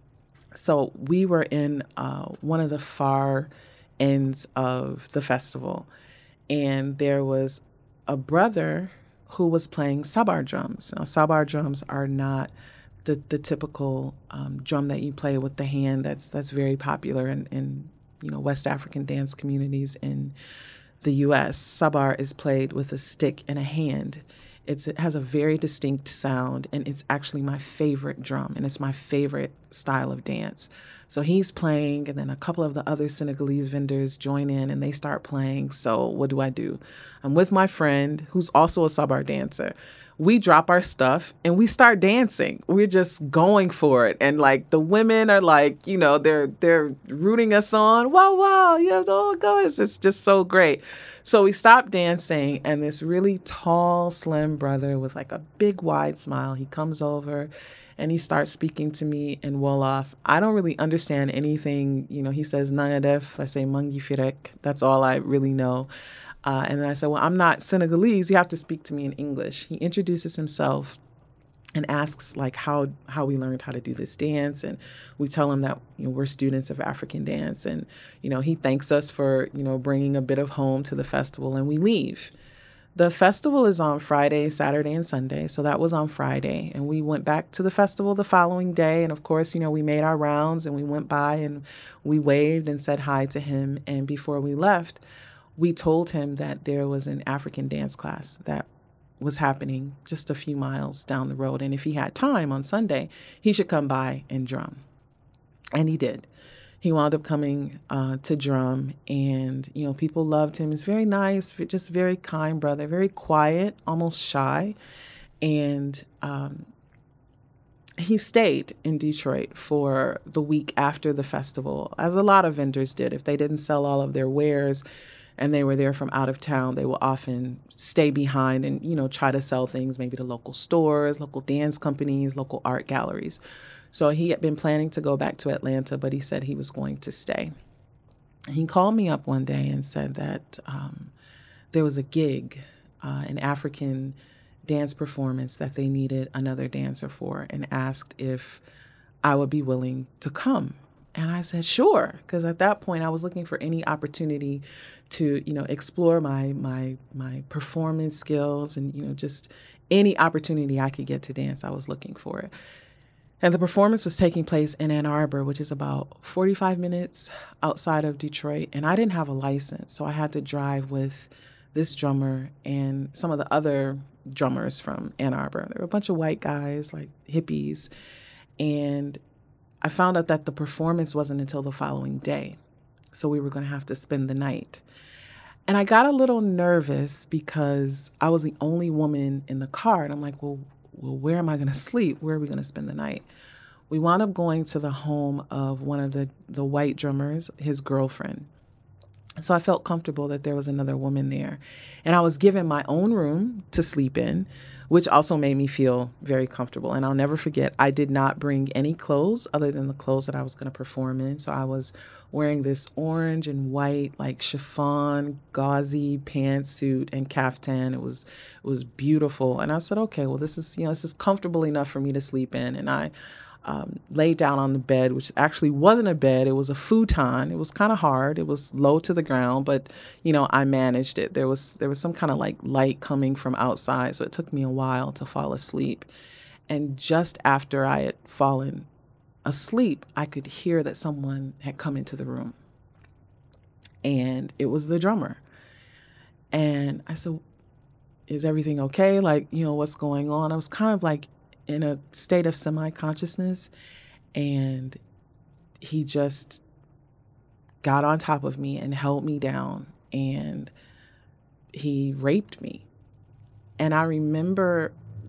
So we were in uh, one of the far ends of the festival, and there was a brother who was playing sabar drums. Now, sabar drums are not the, the typical um, drum that you play with the hand. That's that's very popular in, in you know West African dance communities in the U S. Sabar is played with a stick and a hand. It's, it has a very distinct sound, and it's actually my favorite drum, and it's my favorite style of dance. So he's playing, and then a couple of the other Senegalese vendors join in, and they start playing. So what do I do? I'm with my friend, who's also a sabar dancer. We drop our stuff and we start dancing. We're just going for it. And like the women are like, you know, they're they're rooting us on. Wow, wow, you have to all go. It's, it's just so great. So we stop dancing, and this really tall, slim brother with like a big wide smile, he comes over and he starts speaking to me in Wolof. I don't really understand anything. You know, he says Nangadef. I say Mangi Firek. That's all I really know. Uh, and then I said, well, I'm not Senegalese. You have to speak to me in English. He introduces himself and asks like how how we learned how to do this dance. And we tell him that, you know, we're students of African dance. And, you know, he thanks us for, you know, bringing a bit of home to the festival, and we leave. The festival is on Friday, Saturday, and Sunday. So that was on Friday. And we went back to the festival the following day. And of course, you know, we made our rounds, and we went by and we waved and said hi to him. And before we left, we told him that there was an African dance class that was happening just a few miles down the road. And if he had time on Sunday, he should come by and drum. And he did. He wound up coming uh, to drum, and, you know, people loved him. He's very nice, just very kind brother, very quiet, almost shy. And um, he stayed in Detroit for the week after the festival, as a lot of vendors did. If they didn't sell all of their wares, and they were there from out of town, they will often stay behind and, you know, try to sell things, maybe to local stores, local dance companies, local art galleries. So he had been planning to go back to Atlanta, but he said he was going to stay. He called me up one day and said that um, there was a gig, uh, an African dance performance that they needed another dancer for, and asked if I would be willing to come. And I said, sure, because at that point I was looking for any opportunity to, you know, explore my my my performance skills, and, you know, just any opportunity I could get to dance, I was looking for it. And the performance was taking place in Ann Arbor, which is about forty-five minutes outside of Detroit. And I didn't have a license, so I had to drive with this drummer and some of the other drummers from Ann Arbor. There were a bunch of white guys, like hippies. And I found out that the performance wasn't until the following day. So we were going to have to spend the night. And I got a little nervous because I was the only woman in the car. And I'm like, well, well, where am I going to sleep? Where are we going to spend the night? We wound up going to the home of one of the, the white drummers, his girlfriend. So I felt comfortable that there was another woman there. And I was given my own room to sleep in, which also made me feel very comfortable. And I'll never forget, I did not bring any clothes other than the clothes that I was going to perform in. So I was wearing this orange and white, like chiffon, gauzy pantsuit and caftan. It was it was beautiful. And I said, okay, well, this is, you know, this is comfortable enough for me to sleep in. And I um, laid down on the bed, which actually wasn't a bed. It was a futon. It was kind of hard. It was low to the ground, but, you know, I managed it. There was there was some kind of like light coming from outside, so it took me a while to fall asleep. And just after I had fallen asleep, I could hear that someone had come into the room. And it was the drummer. And I said, is everything okay? Like, you know, what's going on? I was kind of like in a state of semi-consciousness, and he just got on top of me and held me down, and he raped me. And I remember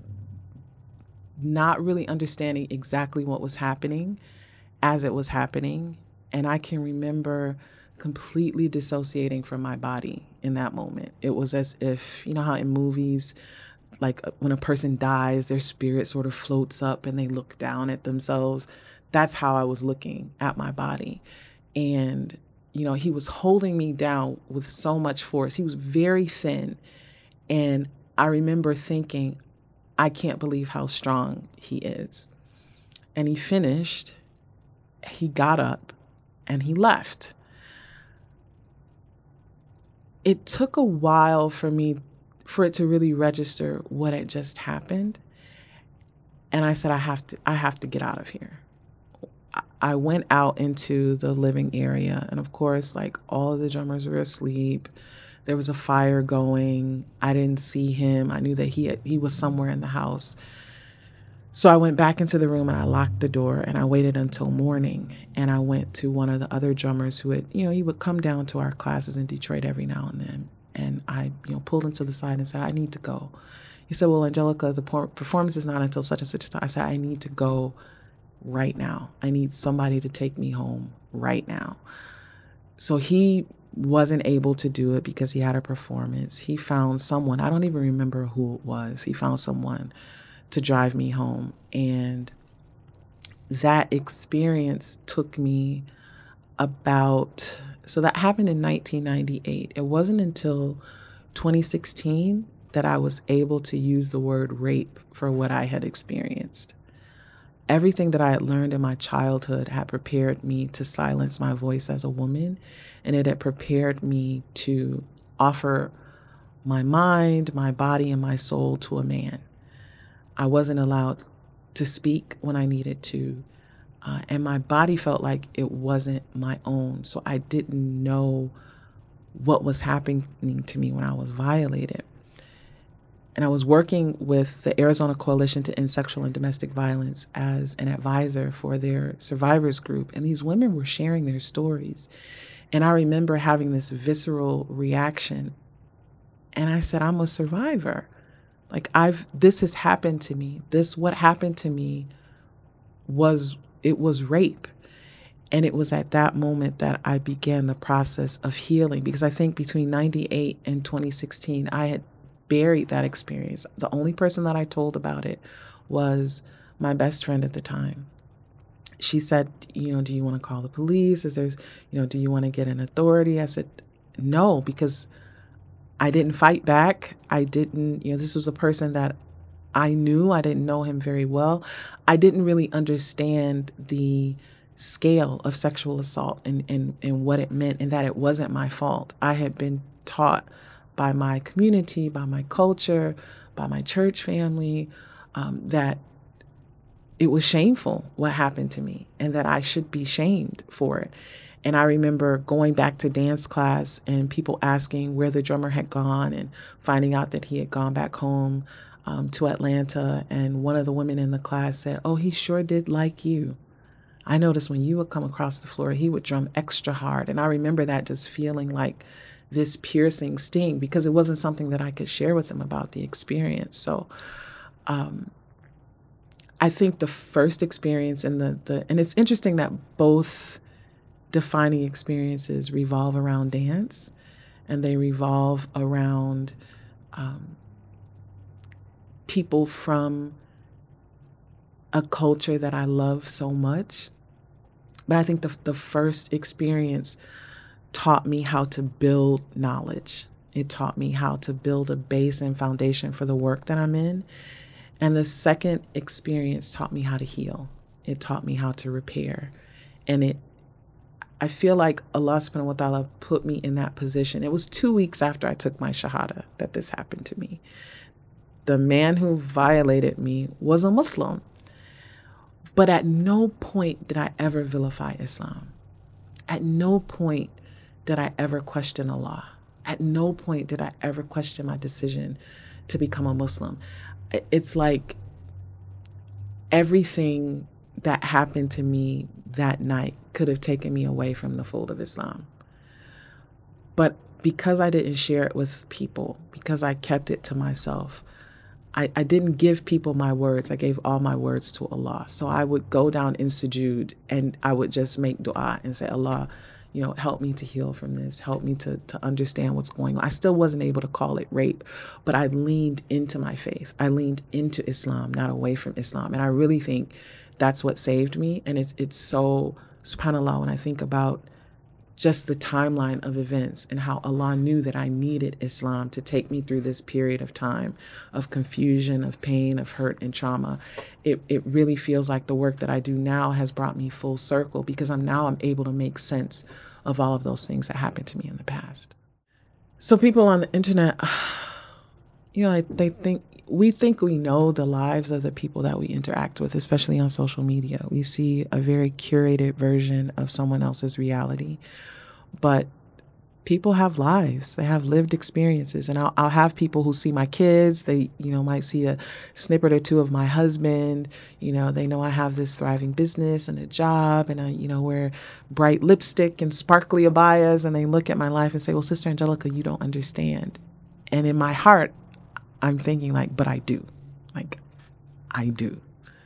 not really understanding exactly what was happening as it was happening. And I can remember completely dissociating from my body in that moment. It was as if, you know how in movies, like when a person dies, their spirit sort of floats up and they look down at themselves. That's how I was looking at my body. And, you know, he was holding me down with so much force. He was very thin. And I remember thinking, I can't believe how strong he is. And he finished, he got up, and he left. It took a while for me, for it to really register what had just happened. And I said, I have to, I have to get out of here. I went out into the living area, and of course, like all of the drummers were asleep. There was a fire going. I didn't see him. I knew that he had, he was somewhere in the house. So I went back into the room and I locked the door, and I waited until morning. And I went to one of the other drummers who had, you know, he would come down to our classes in Detroit every now and then. And I, you know, pulled him to the side and said, I need to go. He said, well, Angelica, the performance is not until such and such a time. I said, I need to go right now. I need somebody to take me home right now. So he wasn't able to do it because he had a performance. He found someone, I don't even remember who it was. He found someone to drive me home. And that experience took me about, so that happened in nineteen ninety-eight. It wasn't until twenty sixteen that I was able to use the word rape for what I had experienced. Everything that I had learned in my childhood had prepared me to silence my voice as a woman, and it had prepared me to offer my mind, my body, and my soul to a man. I wasn't allowed to speak when I needed to, uh, and my body felt like it wasn't my own, so I didn't know what was happening to me when I was violated. And I was working with the Arizona Coalition to End Sexual and Domestic Violence as an advisor for their survivors group. And these women were sharing their stories. And I remember having this visceral reaction. And I said, I'm a survivor. Like I've, this has happened to me. This, what happened to me was, it was rape. And it was at that moment that I began the process of healing, because I think between ninety-eight and twenty sixteen, I had buried that experience. The only person that I told about it was my best friend at the time. She said, you know, do you want to call the police? Is there's, you know, do you want to get an authority? I said, no, because I didn't fight back. I didn't, you know, this was a person that I knew. I didn't know him very well. I didn't really understand the scale of sexual assault and, and, and what it meant, and that it wasn't my fault. I had been taught by my community, by my culture, by my church family, um, that it was shameful what happened to me and that I should be shamed for it. And I remember going back to dance class and people asking where the drummer had gone and finding out that he had gone back home um, to Atlanta. And one of the women in the class said, oh, he sure did like you. I noticed when you would come across the floor, he would drum extra hard. And I remember that just feeling like this piercing sting, because it wasn't something that I could share with them about the experience. So um, I think the first experience and the, the, and it's interesting that both defining experiences revolve around dance, and they revolve around um, people from a culture that I love so much. But I think the the first experience taught me how to build knowledge. It taught me how to build a base and foundation for the work that I'm in. And the second experience taught me how to heal. It taught me how to repair. And it, I feel like Allah subhanahu wa ta'ala put me in that position. It was two weeks after I took my shahada that this happened to me. The man who violated me was a Muslim. But at no point did I ever vilify Islam. At no point did I ever question Allah. At no point did I ever question my decision to become a Muslim. It's like everything that happened to me that night could have taken me away from the fold of Islam. But because I didn't share it with people, because I kept it to myself, I, I didn't give people my words. I gave all my words to Allah. So I would go down in sujood and I would just make dua and say, Allah, you know, help me to heal from this. Help me to, to understand what's going on. I still wasn't able to call it rape, but I leaned into my faith. I leaned into Islam, not away from Islam. And I really think that's what saved me. And it's, it's so, subhanAllah, when I think about just the timeline of events and how Allah knew that I needed Islam to take me through this period of time of confusion, of pain, of hurt and trauma. It it really feels like the work that I do now has brought me full circle, because I'm now I'm able to make sense of all of those things that happened to me in the past. So people on the internet, you know, they think we think we know the lives of the people that we interact with, especially on social media. We see a very curated version of someone else's reality. But people have lives. They have lived experiences. And I'll, I'll have people who see my kids. They, you know, might see a snippet or two of my husband. You know, they know I have this thriving business and a job, and I, you know, wear bright lipstick and sparkly abayas. And they look at my life and say, well, Sister Angelica, you don't understand. And in my heart, I'm thinking like, but I do. Like, I do.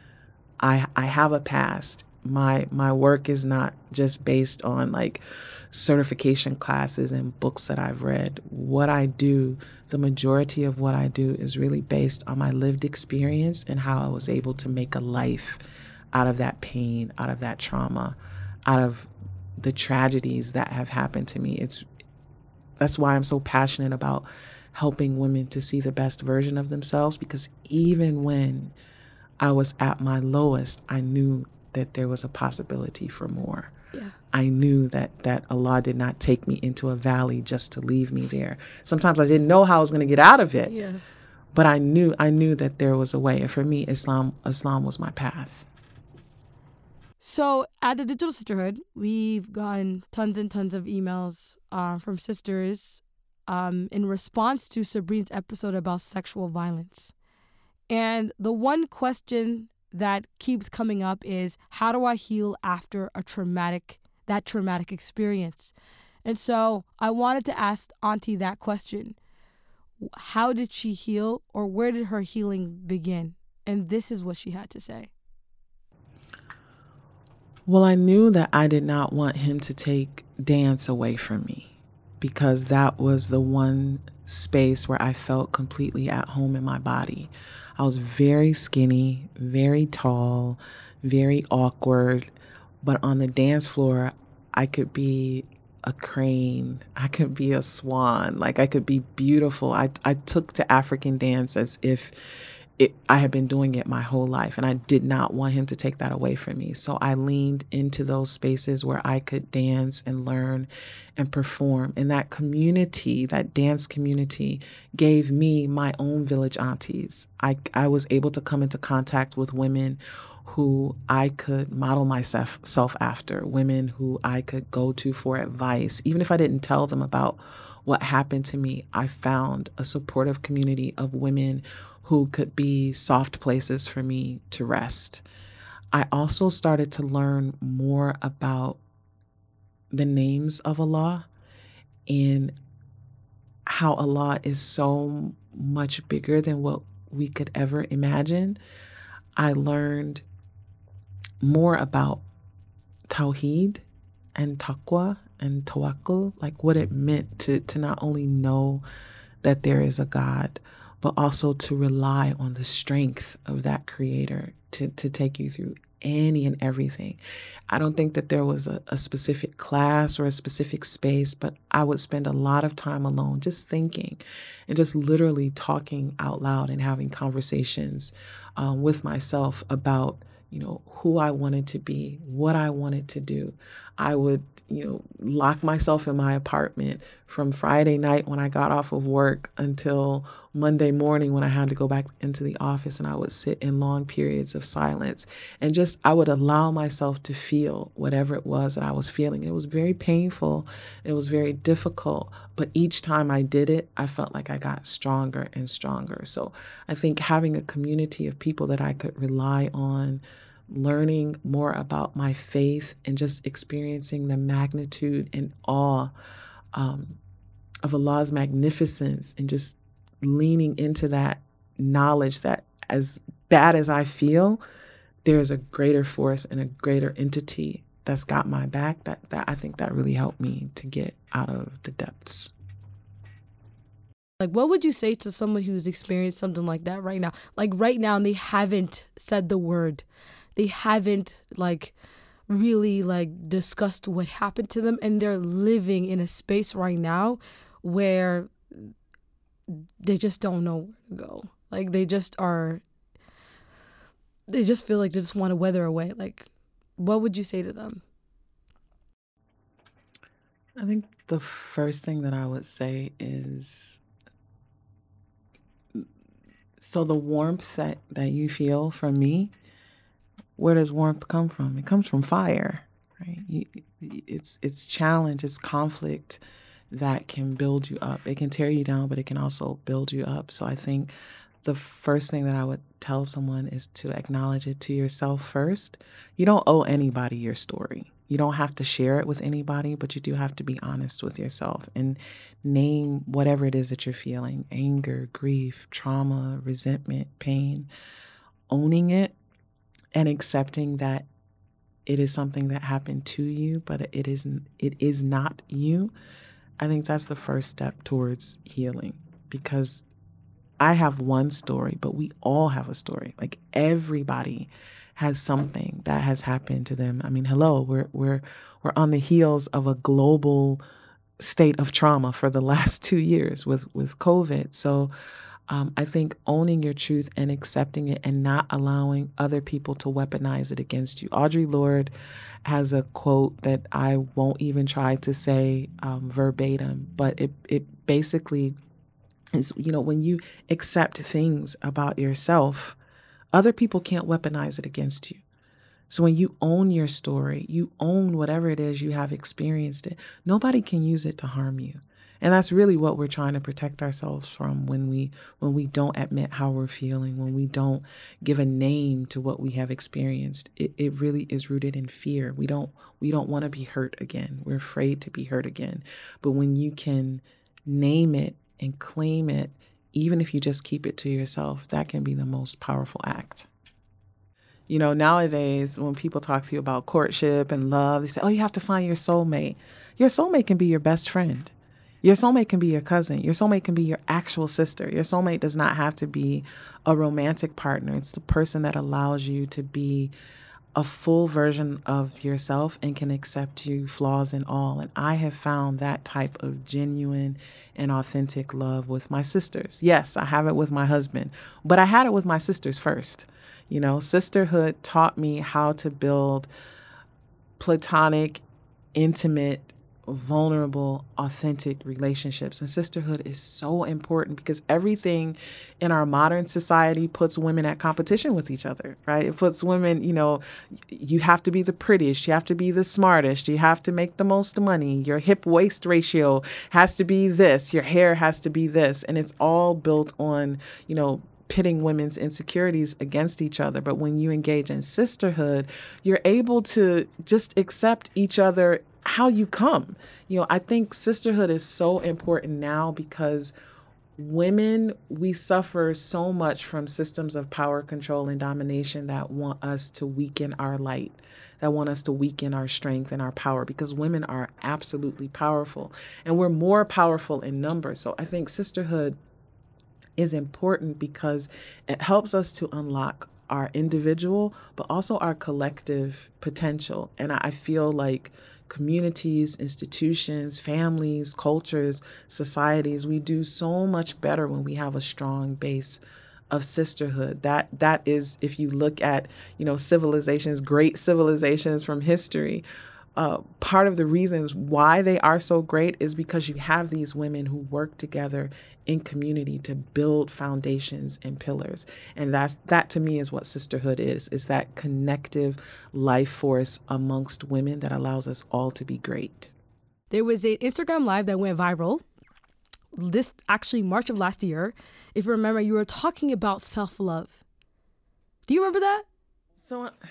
I I have a past. My my work is not just based on like certification classes and books that I've read. What I do, the majority of what I do is really based on my lived experience and how I was able to make a life out of that pain, out of that trauma, out of the tragedies that have happened to me. It's that's why I'm so passionate about helping women to see the best version of themselves, because even when I was at my lowest, I knew that there was a possibility for more. Yeah. I knew that that Allah did not take me into a valley just to leave me there. Sometimes I didn't know how I was going to get out of it, yeah. but I knew I knew that there was a way. And for me, Islam Islam was my path. So at the Digital Sisterhood, we've gotten tons and tons of emails uh, from sisters Um, in response to Sabrine's episode about sexual violence. And the one question that keeps coming up is, how do I heal after a traumatic, that traumatic experience? And so I wanted to ask Auntie that question. How did she heal, or where did her healing begin? And this is what she had to say. Well, I knew that I did not want him to take dance away from me, because that was the one space where I felt completely at home in my body. I was very skinny, very tall, very awkward, but on the dance floor, I could be a crane. I could be a swan. Like, I could be beautiful. I, I took to African dance as if it, I had been doing it my whole life, and I did not want him to take that away from me. So I leaned into those spaces where I could dance and learn and perform. And that community, that dance community, gave me my own village aunties. I, I was able to come into contact with women who I could model myself self after, women who I could go to for advice. Even if I didn't tell them about what happened to me, I found a supportive community of women who could be soft places for me to rest. I also started to learn more about the names of Allah and how Allah is so much bigger than what we could ever imagine. I learned more about Tawheed and Taqwa and Tawakkul, like what it meant to, to not only know that there is a God, but also to rely on the strength of that creator to, to take you through any and everything. I don't think that there was a, a specific class or a specific space, but I would spend a lot of time alone just thinking and just literally talking out loud and having conversations um, with myself about, you know, who I wanted to be, what I wanted to do. I would, you know, lock myself in my apartment from Friday night when I got off of work until Monday morning when I had to go back into the office, and I would sit in long periods of silence and just, I would allow myself to feel whatever it was that I was feeling. It was very painful. It was very difficult, but each time I did it, I felt like I got stronger and stronger. So I think having a community of people that I could rely on, learning more about my faith, and just experiencing the magnitude and awe um, of Allah's magnificence, and just leaning into that knowledge that as bad as I feel, there's a greater force and a greater entity that's got my back. That, that I think that really helped me to get out of the depths. Like, what would you say to someone who's experienced something like that right now? Like right now, and they haven't said the word. They haven't like really like discussed what happened to them, and they're living in a space right now where they just don't know where to go. Like they just are, they just feel like they just want to weather away. Like, what would you say to them? I think the first thing that I would say is, so the warmth that, that you feel from me, where does warmth come from? It comes from fire, right? You, it's it's challenge, it's conflict that can build you up. It can tear you down, but it can also build you up. So I think the first thing that I would tell someone is to acknowledge it to yourself first. You don't owe anybody your story. You don't have to share it with anybody, but you do have to be honest with yourself and name whatever it is that you're feeling: anger, grief, trauma, resentment, pain. Owning it and accepting that it is something that happened to you, but it isn't, it is not you. I think that's the first step towards healing, because I have one story, but we all have a story. Like everybody has something that has happened to them. I mean, hello, we're we're we're on the heels of a global state of trauma for the last two years with with COVID. So Um, I think owning your truth and accepting it and not allowing other people to weaponize it against you. Audre Lorde has a quote that I won't even try to say um, verbatim, but it, it basically is, you know, when you accept things about yourself, other people can't weaponize it against you. So when you own your story, you own whatever it is you have experienced it, nobody can use it to harm you. And that's really what we're trying to protect ourselves from when we when we don't admit how we're feeling, when we don't give a name to what we have experienced. It it really is rooted in fear. We don't we don't want to be hurt again. We're afraid to be hurt again. But when you can name it and claim it, even if you just keep it to yourself, that can be the most powerful act. You know, nowadays when people talk to you about courtship and love, they say, oh, you have to find your soulmate. Your soulmate can be your best friend. Your soulmate can be your cousin. Your soulmate can be your actual sister. Your soulmate does not have to be a romantic partner. It's the person that allows you to be a full version of yourself and can accept you, flaws and all. And I have found that type of genuine and authentic love with my sisters. Yes, I have it with my husband, but I had it with my sisters first. You know, sisterhood taught me how to build platonic, intimate, vulnerable, authentic relationships. And sisterhood is so important because everything in our modern society puts women at competition with each other, right? It puts women, you know, you have to be the prettiest, you have to be the smartest, you have to make the most money, your hip waist ratio has to be this, your hair has to be this. And it's all built on, you know, pitting women's insecurities against each other. But when you engage in sisterhood, you're able to just accept each other how you come. You know, I think sisterhood is so important now because women, we suffer so much from systems of power, control, and domination that want us to weaken our light, that want us to weaken our strength and our power, because women are absolutely powerful and we're more powerful in numbers. So I think sisterhood is important because it helps us to unlock our individual, but also our collective potential. And I feel like communities, institutions, families, cultures, societies, we do so much better when we have a strong base of sisterhood. That that is, if you look at, you know, civilizations, great civilizations from history, Uh, part of the reasons why they are so great is because you have these women who work together in community to build foundations and pillars. And that's, that to me is what sisterhood is, is that connective life force amongst women that allows us all to be great. There was an Instagram live that went viral this actually March of last year. If you remember, you were talking about self-love. Do you remember that? So uh,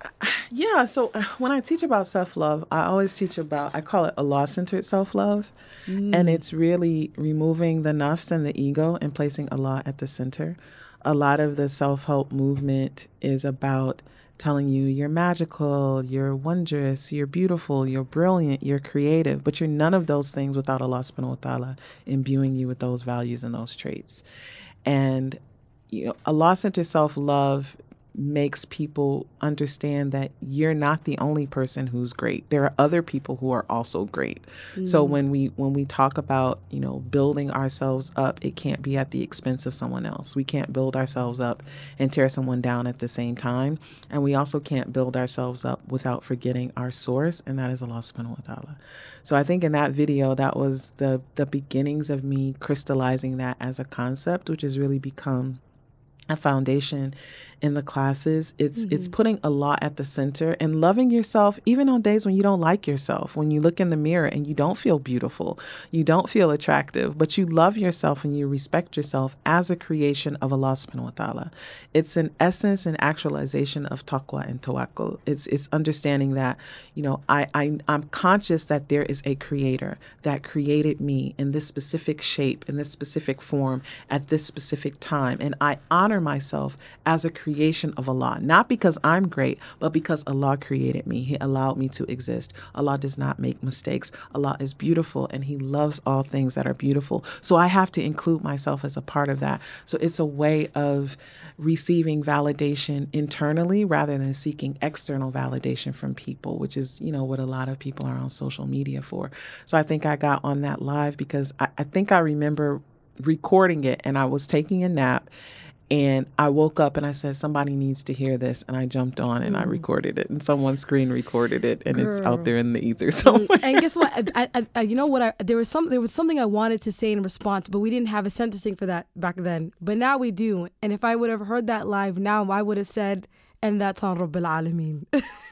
Yeah. So when I teach about self-love, I always teach about, I call it Allah-centered self-love. Mm. And it's really removing the nafs and the ego and placing Allah at the center. A lot of the self-help movement is about telling you you're magical, you're wondrous, you're beautiful, you're brilliant, you're creative, but you're none of those things without Allah subhanahu wa ta'ala imbuing you with those values and those traits. And, you know, Allah-centered self-love makes people understand that you're not the only person who's great. There are other people who are also great. Mm. So when we when we talk about, you know, building ourselves up, it can't be at the expense of someone else. We can't build ourselves up and tear someone down at the same time. And we also can't build ourselves up without forgetting our source, and that is Allah subhanahu wa ta'ala. So I think in that video, that was the the beginnings of me crystallizing that as a concept, which has really become a foundation in the classes. It's mm-hmm. it's putting Allah at the center and loving yourself even on days when you don't like yourself, when you look in the mirror and you don't feel beautiful, you don't feel attractive, but you love yourself and you respect yourself as a creation of Allah subhanahu wa ta'ala. It's an essence and actualization of taqwa and tawakkul. It's it's understanding that, you know, I, I I'm conscious that there is a creator that created me in this specific shape, in this specific form, at this specific time, and I honor myself as a creation of Allah, not because I'm great, but because Allah created me. He allowed me to exist. Allah does not make mistakes. Allah is beautiful and He loves all things that are beautiful. So I have to include myself as a part of that. So it's a way of receiving validation internally rather than seeking external validation from people, which is, you know, what a lot of people are on social media for. So I think I got on that live because I, I think I remember recording it and I was taking a nap. And I woke up and I said, somebody needs to hear this. And I jumped on and mm. I recorded it. And someone screen recorded it. And Girl. It's out there in the ether somewhere. And guess what? I, I, I, you know what? I, there was some. There was something I wanted to say in response, but we didn't have a sentencing for that back then. But now we do. And if I would have heard that live now, I would have said, and that's on Rabbil Alameen.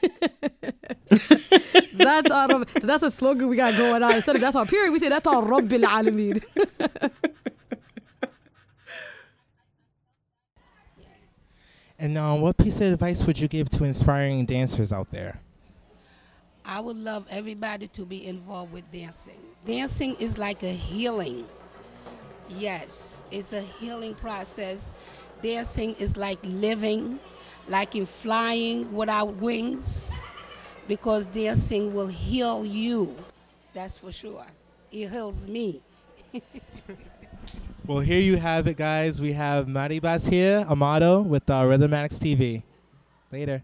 That's on Rabb. So that's a slogan we got going on. Instead of that's on period, we say that's on Rabbil Alameen. And um, what piece of advice would you give to inspiring dancers out there? I would love everybody to be involved with dancing. Dancing is like a healing. Yes, it's a healing process. Dancing is like living, like in flying without wings, because dancing will heal you. That's for sure. It heals me. Well, here you have it, guys. We have Maribas here, Amado, with uh, Rhythmatics T V. Later.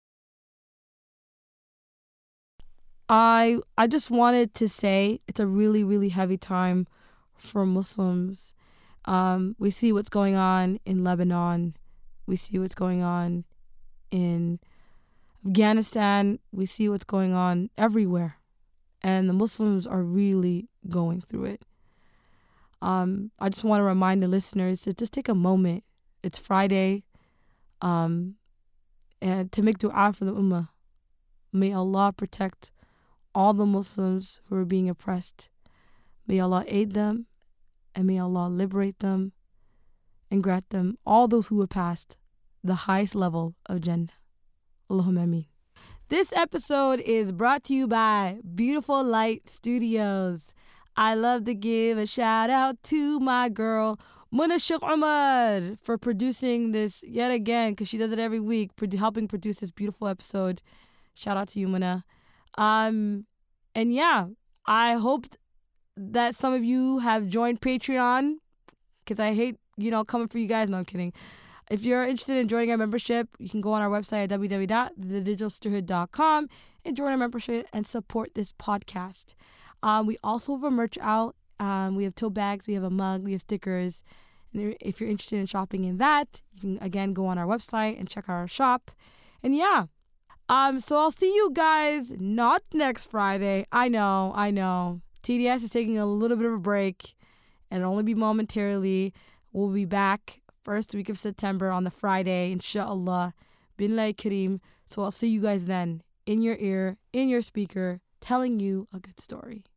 I I just wanted to say it's a really, really heavy time for Muslims. Um, we see what's going on in Lebanon. We see what's going on in Afghanistan. We see what's going on everywhere. And the Muslims are really going through it. Um, I just want to remind the listeners to just take a moment. It's Friday. Um, and to make dua for the ummah. May Allah protect all the Muslims who are being oppressed. May Allah aid them, and may Allah liberate them and grant them, all those who have passed, the highest level of Jannah. Allahumma ameen. This episode is brought to you by Beautiful Light Studios. I love to give a shout out to my girl, Muna Sheikh Umar, for producing this yet again, because she does it every week, pro- helping produce this beautiful episode. Shout out to you, Muna. Um, and yeah, I hoped that some of you have joined Patreon, because I hate, you know, coming for you guys. No, I'm kidding. If you're interested in joining our membership, you can go on our website at w w w dot the digital sisterhood dot com and join our membership and support this podcast. Um, we also have a merch out. Um, we have tote bags, we have a mug, we have stickers. And if you're interested in shopping in that, you can again go on our website and check out our shop. And yeah, um, so I'll see you guys not next Friday. I know, I know. T D S is taking a little bit of a break, and it'll only be momentarily. We'll be back first week of September on the Friday, inshallah. Billahi Kareem. So I'll see you guys then, in your ear, in your speaker, telling you a good story.